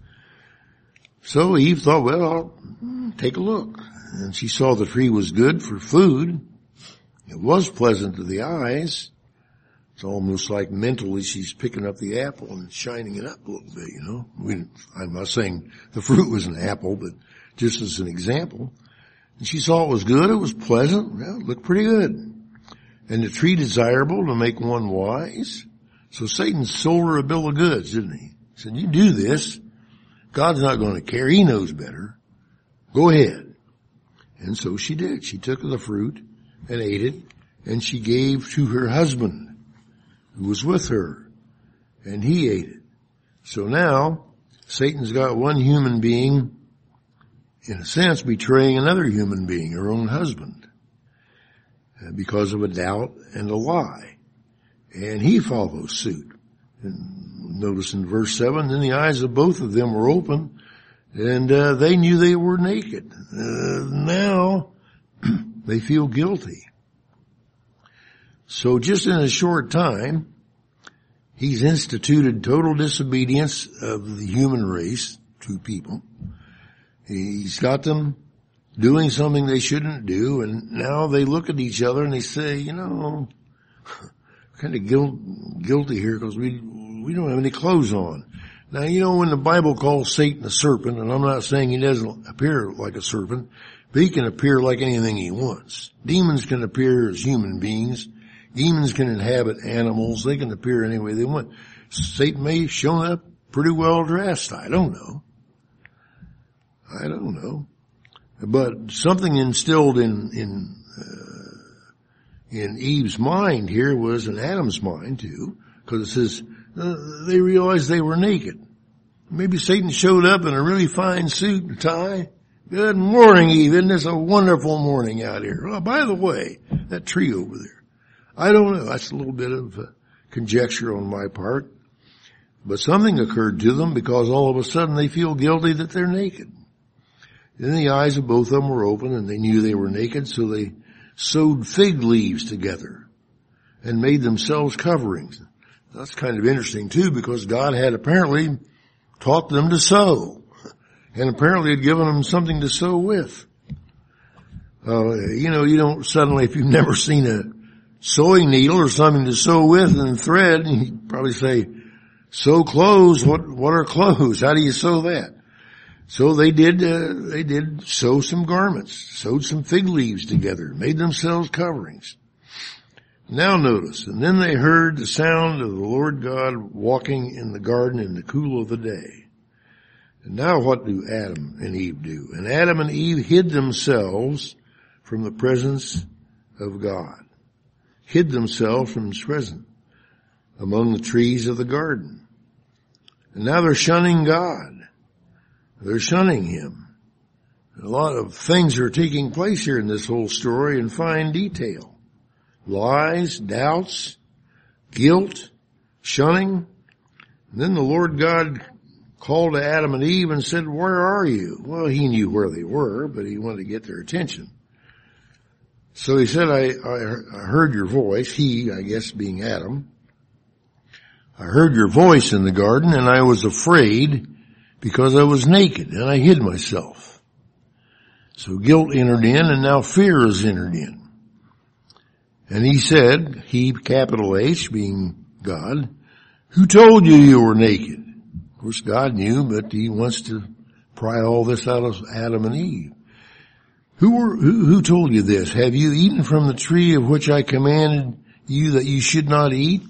So Eve thought, well, I'll take a look. And she saw the tree was good for food. It was pleasant to the eyes. It's almost like mentally she's picking up the apple and shining it up a little bit, you know. I'm not saying the fruit was an apple, but just as an example. And she saw it was good, it was pleasant, well, it looked pretty good. And the tree desirable to make one wise. So Satan sold her a bill of goods, didn't he? He said, you do this, God's not going to care, he knows better. Go ahead. And so she did. She took the fruit and ate it, and she gave to her husband who was with her, and he ate it. So now Satan's got one human being, in a sense, betraying another human being, her own husband, because of a doubt and a lie. And he follows suit. And notice in verse 7, then the eyes of both of them were open, and they knew they were naked. Now they feel guilty. So just in a short time, He's instituted total disobedience of the human race to people. He's got them doing something they shouldn't do, and now they look at each other and they say, you know, kind of guilty here because we don't have any clothes on. Now, you know, when the Bible calls Satan a serpent, and I'm not saying he doesn't appear like a serpent, but he can appear like anything he wants. Demons can appear as human beings. Demons can inhabit animals. They can appear any way they want. Satan may have shown up pretty well dressed. I don't know. But something instilled in Eve's mind here was in Adam's mind too, because it says they realized they were naked. Maybe Satan showed up in a really fine suit and tie. Good morning, Eve. Isn't this a wonderful morning out here? Oh, by the way, that tree over there. I don't know. That's a little bit of conjecture on my part. But something occurred to them because all of a sudden they feel guilty that they're naked. Then the eyes of both of them were open and they knew they were naked, so they sewed fig leaves together and made themselves coverings. That's kind of interesting too, because God had apparently taught them to sew and apparently had given them something to sew with. You know, you don't suddenly, if you've never seen a sewing needle or something to sew with and thread, you probably say, sew clothes. What are clothes? How do you sew that? So they did sew some garments, sewed some fig leaves together, made themselves coverings. Now notice, and then they heard the sound of the Lord God walking in the garden in the cool of the day. And now what do Adam and Eve do? And Adam and Eve hid themselves from the presence of God. Hid themselves from his presence among the trees of the garden. And now they're shunning God. They're shunning him. A lot of things are taking place here in this whole story in fine detail. Lies, doubts, guilt, shunning. And then the Lord God called to Adam and Eve and said, where are you? Well, he knew where they were, but he wanted to get their attention. So he said, I heard your voice. He, I guess, being Adam. I heard your voice in the garden and I was afraid because I was naked and I hid myself. So guilt entered in and now fear has entered in. And he said, he, capital H, being God, who told you you were naked? Of course, God knew, but he wants to pry all this out of Adam and Eve. Who told you this? Have you eaten from the tree of which I commanded you that you should not eat?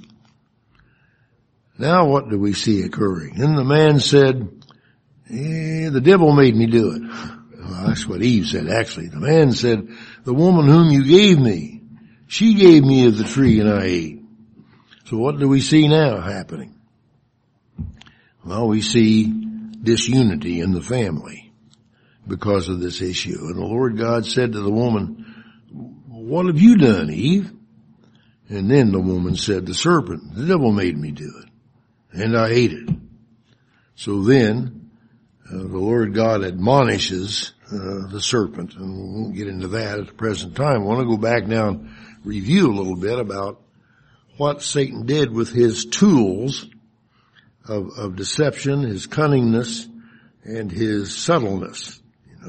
Now what do we see occurring? Then the man said, the devil made me do it. Well, that's what Eve said, actually. The man said, the woman whom you gave me, she gave me of the tree and I ate. So what do we see now happening? Well, we see disunity in the family because of this issue. And the Lord God said to the woman, what have you done, Eve? And then the woman said, the serpent, the devil made me do it. And I ate it. So then, the Lord God admonishes the serpent, and we won't get into that at the present time. I want to go back now and review a little bit about what Satan did with his tools of deception, his cunningness, and his subtleness,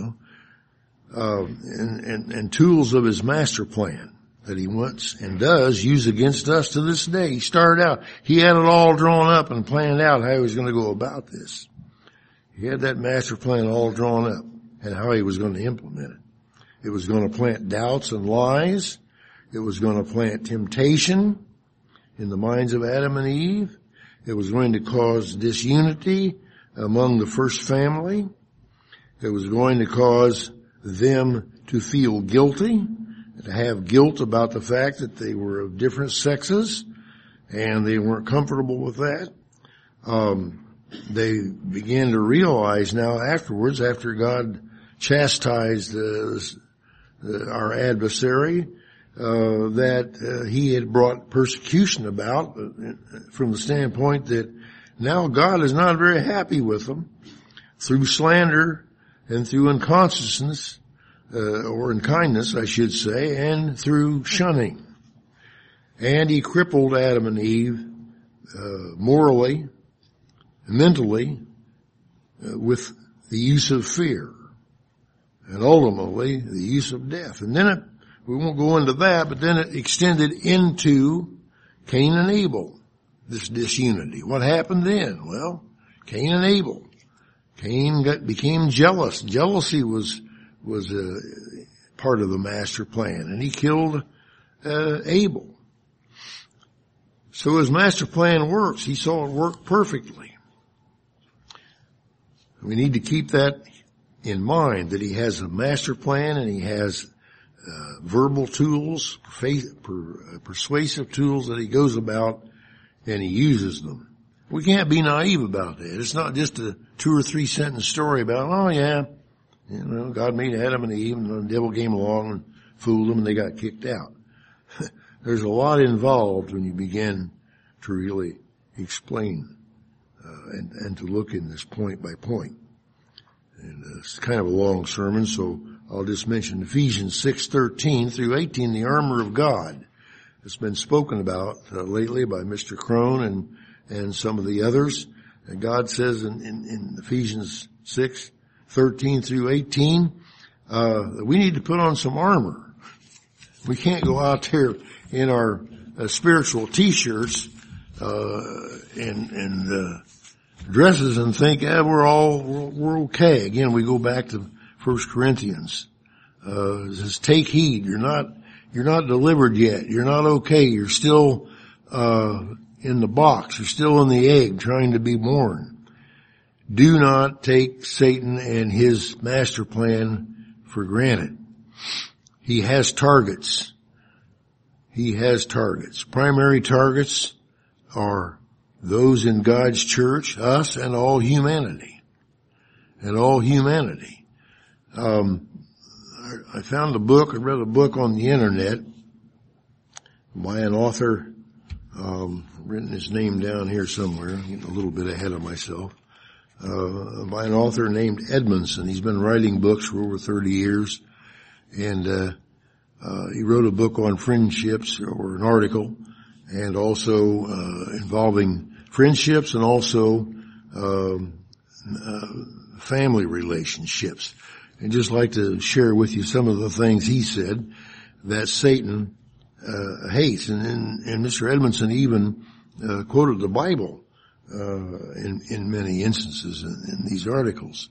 and tools of his master plan that he wants and does use against us to this day. He started out, he had it all drawn up and planned out how he was going to go about this. He had that master plan all drawn up and how he was going to implement it. It was going to plant doubts and lies. It was going to plant temptation in the minds of Adam and Eve. It was going to cause disunity among the first family. It was going to cause them to feel guilty, to have guilt about the fact that they were of different sexes, and they weren't comfortable with that. They began to realize now afterwards, after God chastised our adversary, that he had brought persecution about from the standpoint that now God is not very happy with them through slander and through unconsciousness, or unkindness, I should say, and through shunning. And he crippled Adam and Eve morally, mentally, with the use of fear, and ultimately the use of death. And then we won't go into that, but then it extended into Cain and Abel, this disunity. What happened then? Well, Cain and Abel. Cain became jealous. Jealousy was part of the master plan, and he killed Abel. So his master plan works. He saw it work perfectly. We need to keep that in mind, that he has a master plan and he has verbal tools, persuasive tools that he goes about and he uses them. We can't be naive about that. It's not just a 2 or 3 sentence story about, oh yeah, God made Adam and Eve and the devil came along and fooled them and they got kicked out. There's a lot involved when you begin to really explain and to look in this point by point. And it's kind of a long sermon, so I'll just mention Ephesians 6:13 through 18, the armor of God. It's been spoken about lately by Mr. Crone and some of the others. And God says in Ephesians 6:13 through 18, that we need to put on some armor. We can't go out there in our spiritual t-shirts and dresses and think, we're okay. Again, we go back to 1 Corinthians. It says, take heed. You're not delivered yet. You're not okay. You're still in the box. You're still in the egg trying to be born. Do not take Satan and his master plan for granted. He has targets. He has targets. Primary targets are those in God's church, us, and all humanity. And all humanity. I found a book, I read a book on the internet by an author, written his name down here somewhere, I'm getting a little bit ahead of myself, by an author named Edmondson. He's been writing books for over 30 years, and he wrote a book on friendships, or an article, and also involving friendships and also family relationships. And just like to share with you some of the things he said that Satan hates. And Mr. Edmondson even quoted the Bible in many instances in these articles.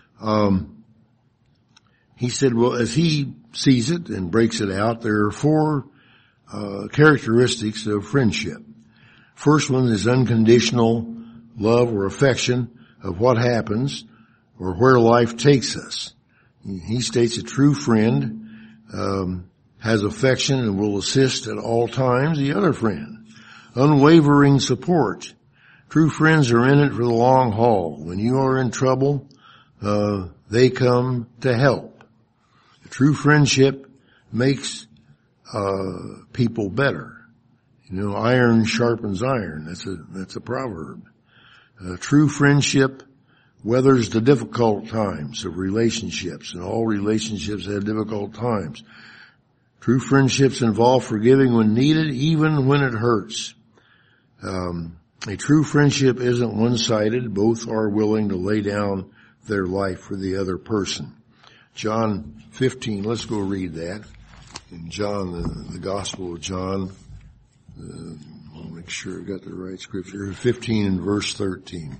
He said, well, as he sees it and breaks it out, there are 4 characteristics of friendship. First one is unconditional love or affection of what happens or where life takes us. He states a true friend has affection and will assist at all times the other friend. Unwavering support. True friends are in it for the long haul. When you are in trouble, they come to help. A true friendship makes people better. Iron sharpens iron. That's a proverb. True friendship weathers the difficult times of relationships, and all relationships have difficult times. True friendships involve forgiving when needed, even when it hurts. A true friendship isn't one-sided. Both are willing to lay down their life for the other person. John 15, let's go read that. In John, the Gospel of John, I'll make sure I got the right scripture, 15 and verse 13.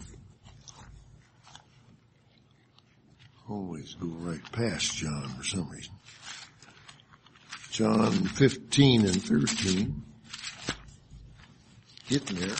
Always go right past John for some reason. John 15 and 13. Getting there.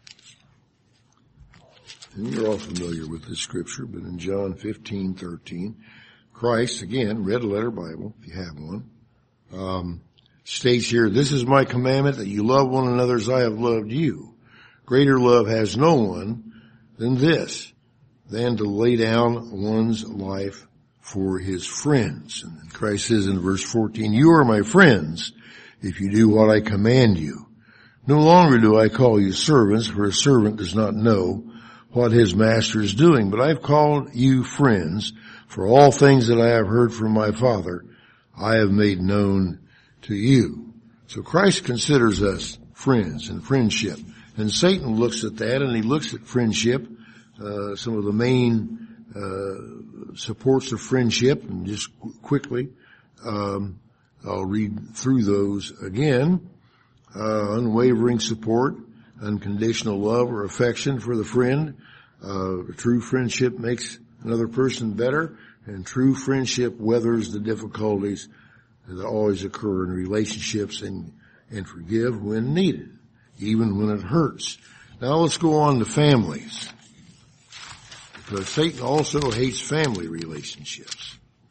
And you're all familiar with this scripture, but in John 15:13, Christ, again, red letter Bible, if you have one, states here, this is my commandment, that you love one another as I have loved you. Greater love has no one than this, than to lay down one's life for his friends. And Christ says in verse 14, you are my friends if you do what I command you. No longer do I call you servants, for a servant does not know what his master is doing, but I've called you friends, for all things that I have heard from my Father, I have made known to you. So Christ considers us friends, and friendship And Satan looks at that, and he looks at friendship, some of the main supports of friendship, and just quickly, I'll read through those again. Unwavering support, unconditional love or affection for the friend. True friendship makes another person better, and true friendship weathers the difficulties that always occur in relationships and forgive when needed, even when it hurts. Now let's go on to families, because Satan also hates family relationships.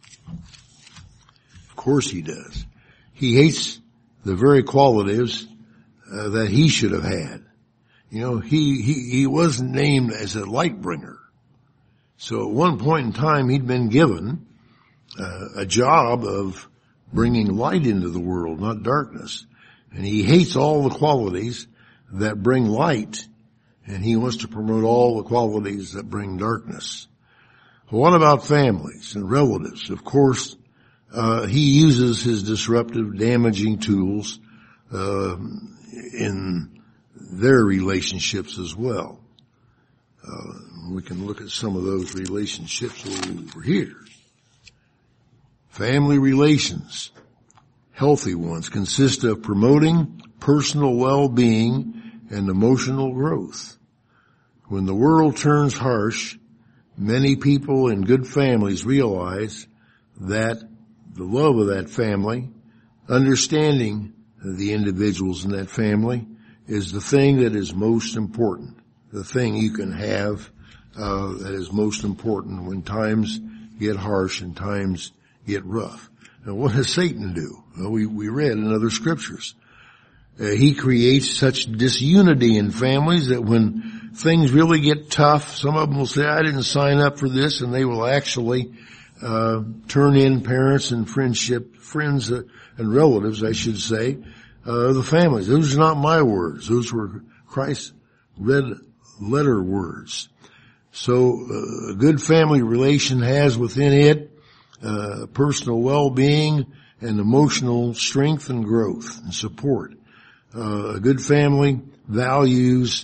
Of course he does. He hates the very qualities that he should have had. You know, he wasn't named as a light bringer. So at one point in time he'd been given a job of bringing light into the world, not darkness. And he hates all the qualities that bring light, and he wants to promote all the qualities that bring darkness. What about families and relatives? Of course, he uses his disruptive, damaging tools in their relationships as well. We can look at some of those relationships over here. Family relations, healthy ones, consist of promoting personal well-being and emotional growth. When the world turns harsh, many people in good families realize that the love of that family, understanding the individuals in that family, is the thing that is most important, the thing you can have that is most important when times get harsh and times get rough. Now, what does Satan do? Well, we read in other scriptures. He creates such disunity in families that when things really get tough, some of them will say, I didn't sign up for this, and they will actually turn in parents and friends and relatives, I should say, the families. Those are not my words. Those were Christ's red letter words. So a good family relation has within it personal well-being and emotional strength and growth and support. A good family values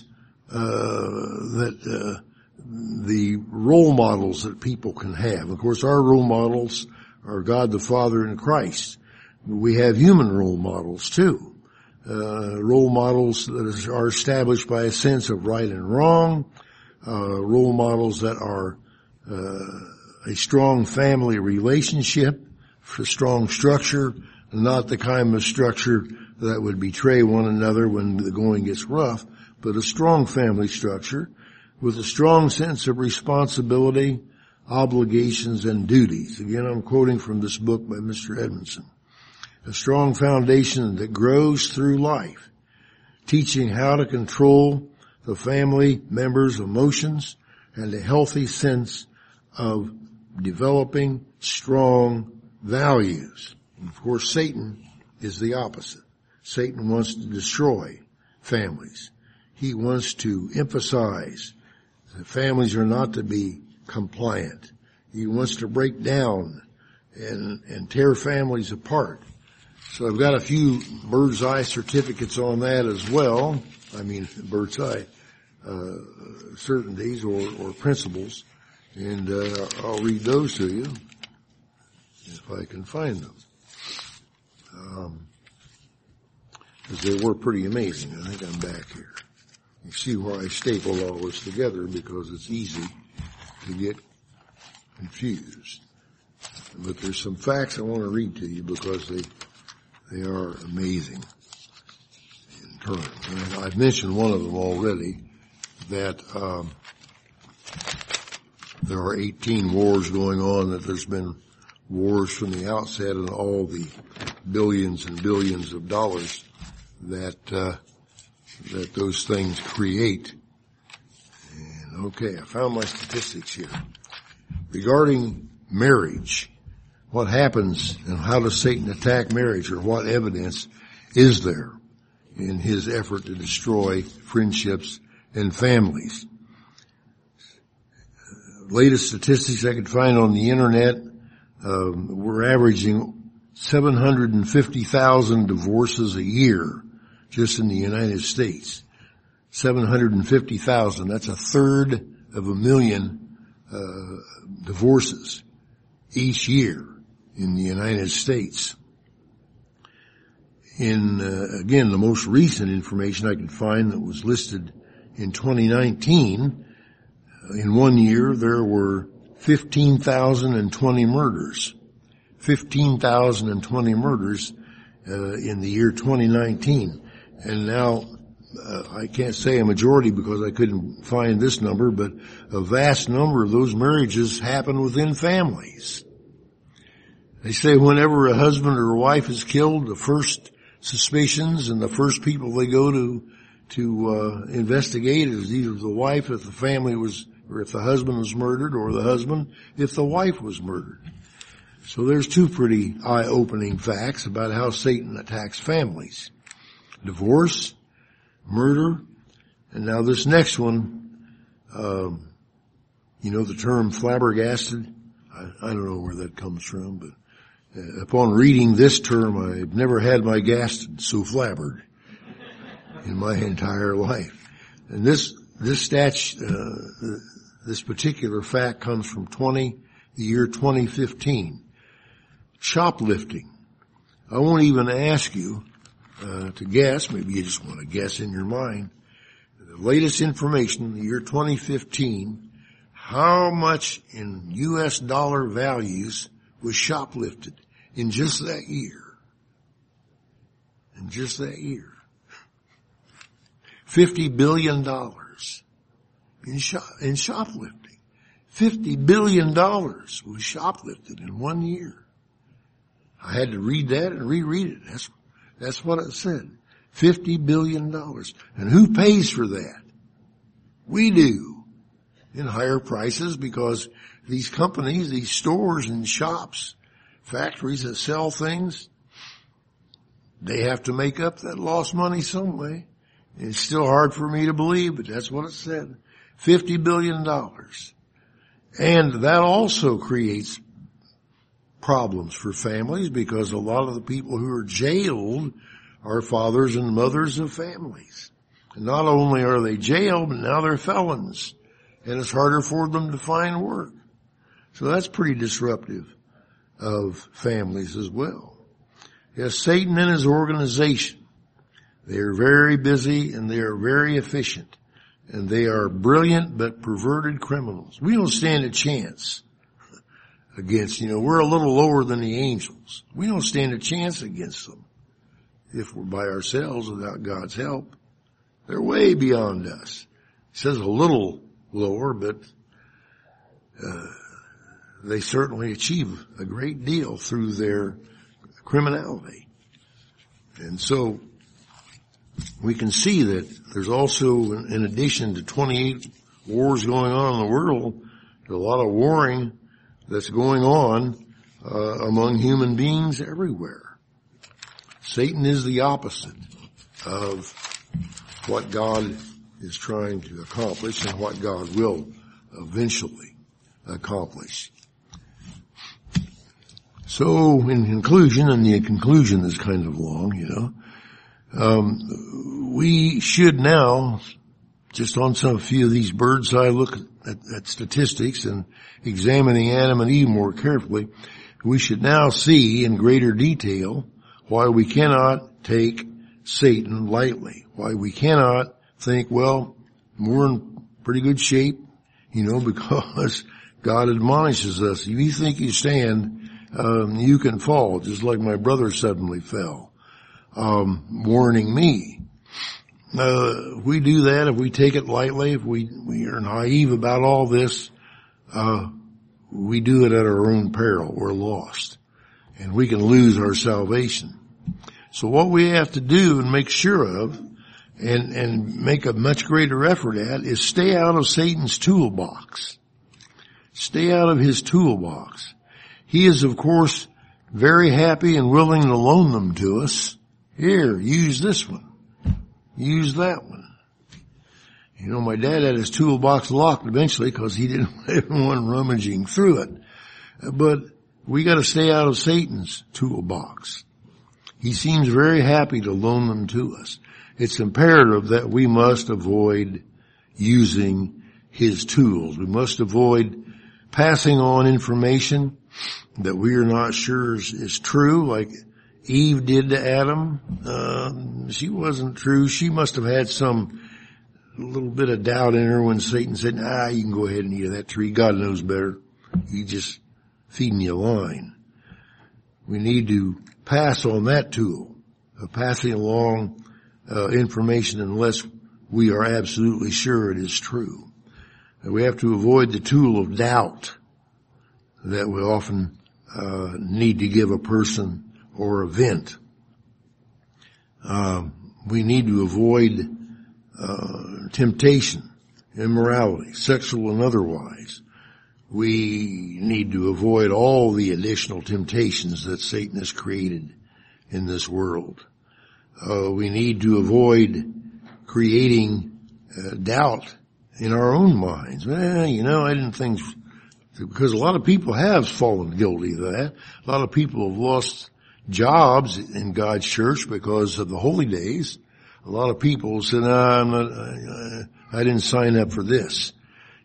the role models that people can have. Of course, our role models are God the Father and Christ. We have human role models too. Role models that are established by a sense of right and wrong. Role models that are a strong family relationship, a strong structure, not the kind of structure that would betray one another when the going gets rough, but a strong family structure with a strong sense of responsibility, obligations, and duties. Again, I'm quoting from this book by Mr. Edmondson. A strong foundation that grows through life, teaching how to control the family members' emotions and a healthy sense of developing strong values. And of course, Satan is the opposite. Satan wants to destroy families. He wants to emphasize that families are not to be compliant. He wants to break down and tear families apart. So I've got a few bird's eye certificates on that as well. I mean, bird's eye certainties or principles. And I'll read those to you if I can find them. Because they were pretty amazing. I think I'm back here. You see where I stapled all this together because it's easy to get confused. But there's some facts I want to read to you because they are amazing in terms. And I've mentioned one of them already, that there are 18 wars going on, that there's been wars from the outset, and all the billions and billions of dollars that those things create. And okay, I found my statistics here. Regarding marriage, what happens and how does Satan attack marriage, or what evidence is there in his effort to destroy friendships and families? Latest statistics I could find on the internet, we're averaging 750,000 divorces a year just in the United States. 750,000. That's a third of a million divorces each year in the United States. In, again, the most recent information I could find that was listed in 2019, in 1 year there were 15,020 murders. 15,020 murders in the year 2019. And now, I can't say a majority because I couldn't find this number, but a vast number of those marriages happen within families. They say whenever a husband or a wife is killed, the first suspicions and the first people they go to investigate is either the wife if the family was, or if the husband was murdered, or the husband if the wife was murdered. So there's two pretty eye-opening facts about how Satan attacks families. Divorce, murder, and now this next one, the term flabbergasted. I don't know where that comes from, but upon reading this term, I've never had my gasted so flabbered in my entire life. And this particular fact comes from the year 2015. Shoplifting. I won't even ask you to guess. Maybe you just want to guess in your mind. The latest information in the year 2015, how much in U.S. dollar values was shoplifted in just that year. In just that year. $50 billion in shoplifting. $50 billion was shoplifted in 1 year. I had to read that and reread it. That's what it said. $50 billion. And who pays for that? We do. In higher prices, because these companies, these stores and shops, factories that sell things, they have to make up that lost money some way. It's still hard for me to believe, but that's what it said. $50 billion. And that also creates problems for families, because a lot of the people who are jailed are fathers and mothers of families. And not only are they jailed, but now they're felons. And it's harder for them to find work. So that's pretty disruptive of families as well. Yes, Satan and his organization, they are very busy and they are very efficient. And they are brilliant but perverted criminals. We don't stand a chance against, we're a little lower than the angels. We don't stand a chance against them if we're by ourselves without God's help. They're way beyond us. It says a little lower, but they certainly achieve a great deal through their criminality. And so we can see that there's also, in addition to 28 wars going on in the world, there's a lot of warring that's going on among human beings everywhere. Satan is the opposite of what God is trying to accomplish and what God will eventually accomplish. So, in conclusion, and the conclusion is kind of long, we should now, just on a few of these bird's eye look at statistics and examining Adam and Eve more carefully, we should now see in greater detail why we cannot take Satan lightly, why we cannot think, well, we're in pretty good shape, because God admonishes us. If you think you stand, you can fall, just like my brother suddenly fell, warning me. If we do that, if we take it lightly, if we are naive about all this, we do it at our own peril. We're lost. And we can lose our salvation. So what we have to do and make sure of, and make a much greater effort at, is stay out of Satan's toolbox. Stay out of his toolbox. He is, of course, very happy and willing to loan them to us. Here, use this one. Use that one. My dad had his toolbox locked eventually because he didn't want everyone rummaging through it. But we got to stay out of Satan's toolbox. He seems very happy to loan them to us. It's imperative that we must avoid using his tools. We must avoid passing on information that we are not sure is true, like Eve did to Adam. She wasn't true. She must have had some little bit of doubt in her when Satan said, you can go ahead and eat of that tree. God knows better. He's just feeding you a line. We need to pass on that tool of passing along information unless we are absolutely sure it is true. And we have to avoid the tool of doubt that we often need to give a person or event. We need to avoid temptation, immorality, sexual and otherwise. We need to avoid all the additional temptations that Satan has created in this world. We need to avoid creating doubt in our own minds. I didn't think, because a lot of people have fallen guilty of that. A lot of people have lost jobs in God's church because of the holy days. A lot of people said, I didn't sign up for this,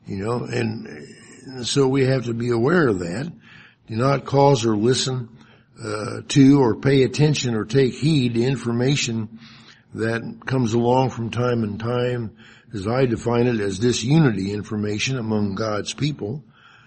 and so we have to be aware of that. Do not cause or listen to or pay attention or take heed to information that comes along from time and time, as I define it, as disunity information among God's people.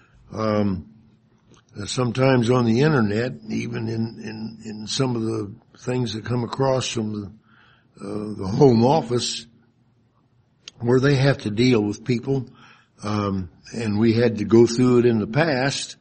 Sometimes on the internet, even in some of the things that come across from the Home Office, where they have to deal with people, and we had to go through it in the past,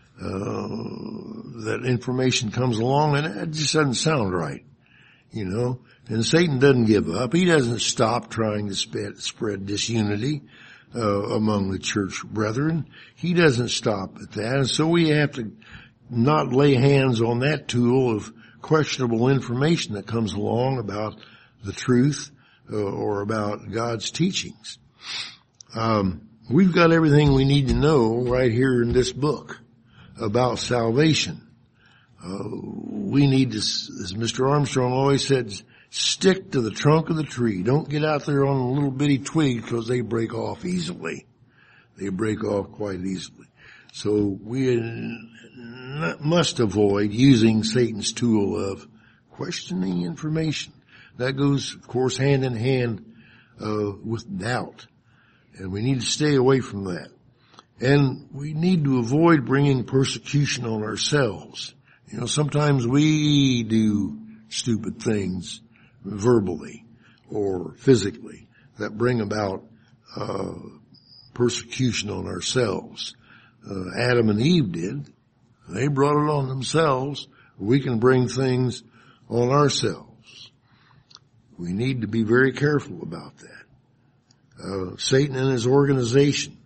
that information comes along and it just doesn't sound right, and Satan doesn't give up. He doesn't stop trying to spread disunity among the church brethren. He doesn't stop at that, and so we have to not lay hands on that tool of questionable information that comes along about the truth or about God's teachings. We've got everything we need to know right here in this book about salvation. We need to, as Mr. Armstrong always said, stick to the trunk of the tree. Don't get out there on a little bitty twig because they break off easily. They break off quite easily. So we must avoid using Satan's tool of questioning information. That goes, of course, hand in hand with doubt. And we need to stay away from that. And we need to avoid bringing persecution on ourselves. Sometimes we do stupid things verbally or physically that bring about persecution on ourselves. Adam and Eve did. They brought it on themselves. We can bring things on ourselves. We need to be very careful about that. Satan and his organization,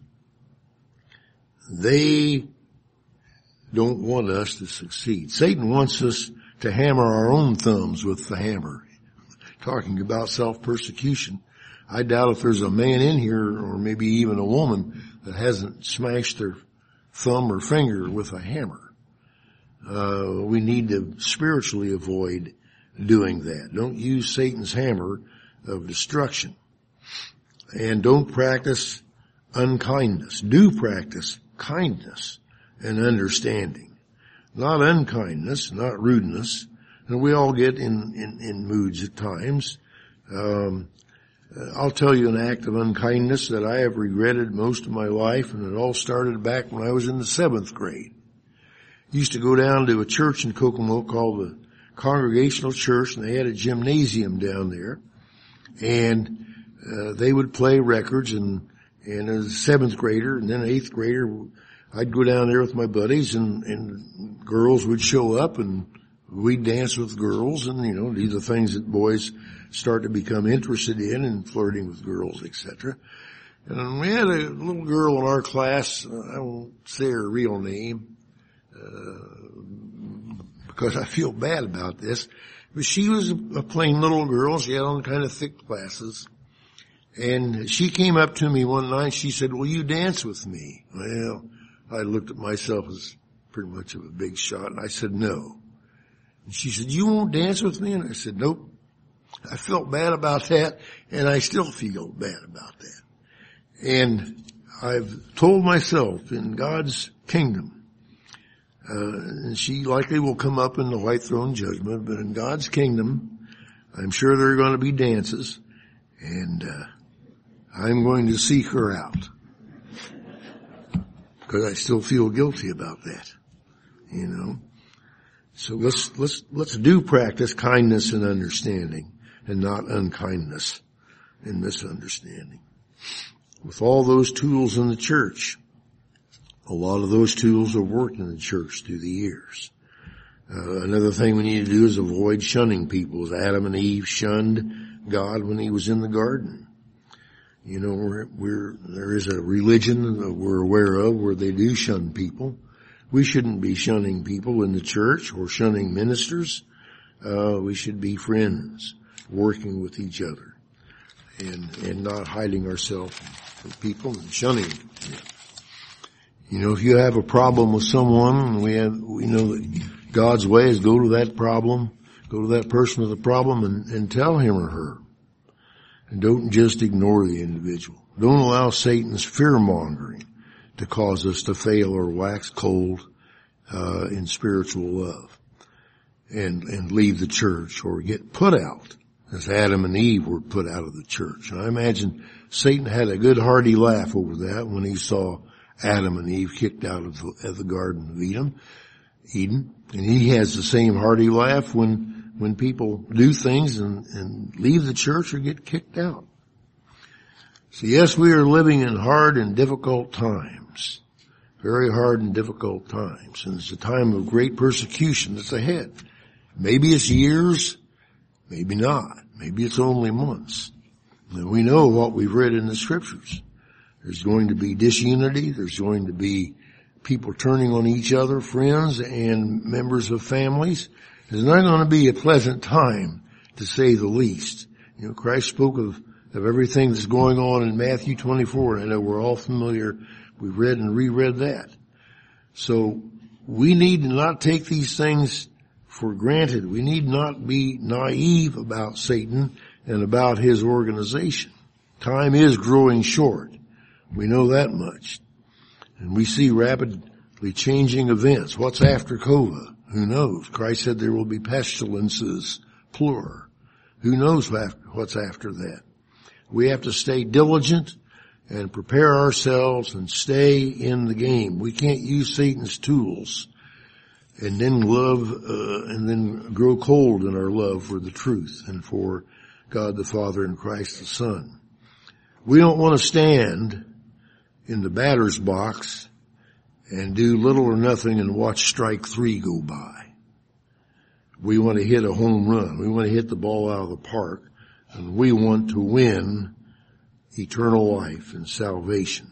they don't want us to succeed. Satan wants us to hammer our own thumbs with the hammer. Talking about self-persecution, I doubt if there's a man in here, or maybe even a woman, that hasn't smashed their thumb or finger with a hammer. We need to spiritually avoid doing that. Don't use Satan's hammer of destruction. And don't practice unkindness. Do practice kindness and understanding. Not unkindness, not rudeness. And we all get in moods at times. I'll tell you an act of unkindness that I have regretted most of my life, and it all started back when I was in the 7th grade. Used to go down to a church in Kokomo called the Congregational Church, and they had a gymnasium down there. And they would play records, and as a 7th grader and then an 8th grader, I'd go down there with my buddies, and girls would show up, and we'd dance with girls, and these are things that boys start to become interested in, and flirting with girls, etc. And we had a little girl in our class, I won't say her real name, because I feel bad about this, but she was a plain little girl. She had on kind of thick glasses. And she came up to me one night. She said, "Will you dance with me?" Well, I looked at myself as pretty much of a big shot, and I said no. And she said, you won't dance with me? And I said, nope. I felt bad about that, and I still feel bad about that. And I've told myself, in God's kingdom, and she likely will come up in the white throne judgment, but in God's kingdom, I'm sure there are going to be dances, and I'm going to seek her out. Because I still feel guilty about that, you know. So let's do practice kindness and understanding, and not unkindness and misunderstanding. With all those tools in the church, a lot of those tools have worked in the church through the years. Another thing we need to do is avoid shunning people, as Adam and Eve shunned God when he was in the garden. You know, there is a religion that we're aware of where they do shun people. We shouldn't be shunning people in the church or shunning ministers. We should be friends, working with each other, and not hiding ourselves from people and shunning them. You know, if you have a problem with someone, we know that God's way is go to that problem, go to that person with the problem and tell him or her. And don't just ignore the individual. Don't allow Satan's fear-mongering to cause us to fail or wax cold in spiritual love and leave the church or get put out, as Adam and Eve were put out of the church. And I imagine Satan had a good hearty laugh over that when he saw Adam and Eve kicked out of the Garden of Eden. And he has the same hearty laugh when people do things and leave the church or get kicked out. So yes, we are living in hard and difficult times. Very hard and difficult times. And it's a time of great persecution that's ahead. Maybe it's years, maybe not. Maybe it's only months. And we know what we've read in the scriptures. There's going to be disunity. There's going to be people turning on each other, friends and members of families. It's not going to be a pleasant time, to say the least. You know, Christ spoke of everything that's going on in Matthew 24, and I know we're all familiar. We've read and reread that. So we need to not take these things for granted. We need not be naive about Satan and about his organization. Time is growing short. We know that much. And we see rapidly changing events. What's after COVID? Who knows? Christ said there will be pestilences, plural. Who knows what's after that? We have to stay diligent and prepare ourselves and stay in the game. We can't use Satan's tools and then and then grow cold in our love for the truth and for God the Father and Christ the Son. We don't want to stand in the batter's box and do little or nothing and watch strike three go by. We want to hit a home run. We want to hit the ball out of the park, and we want to win eternal life and salvation.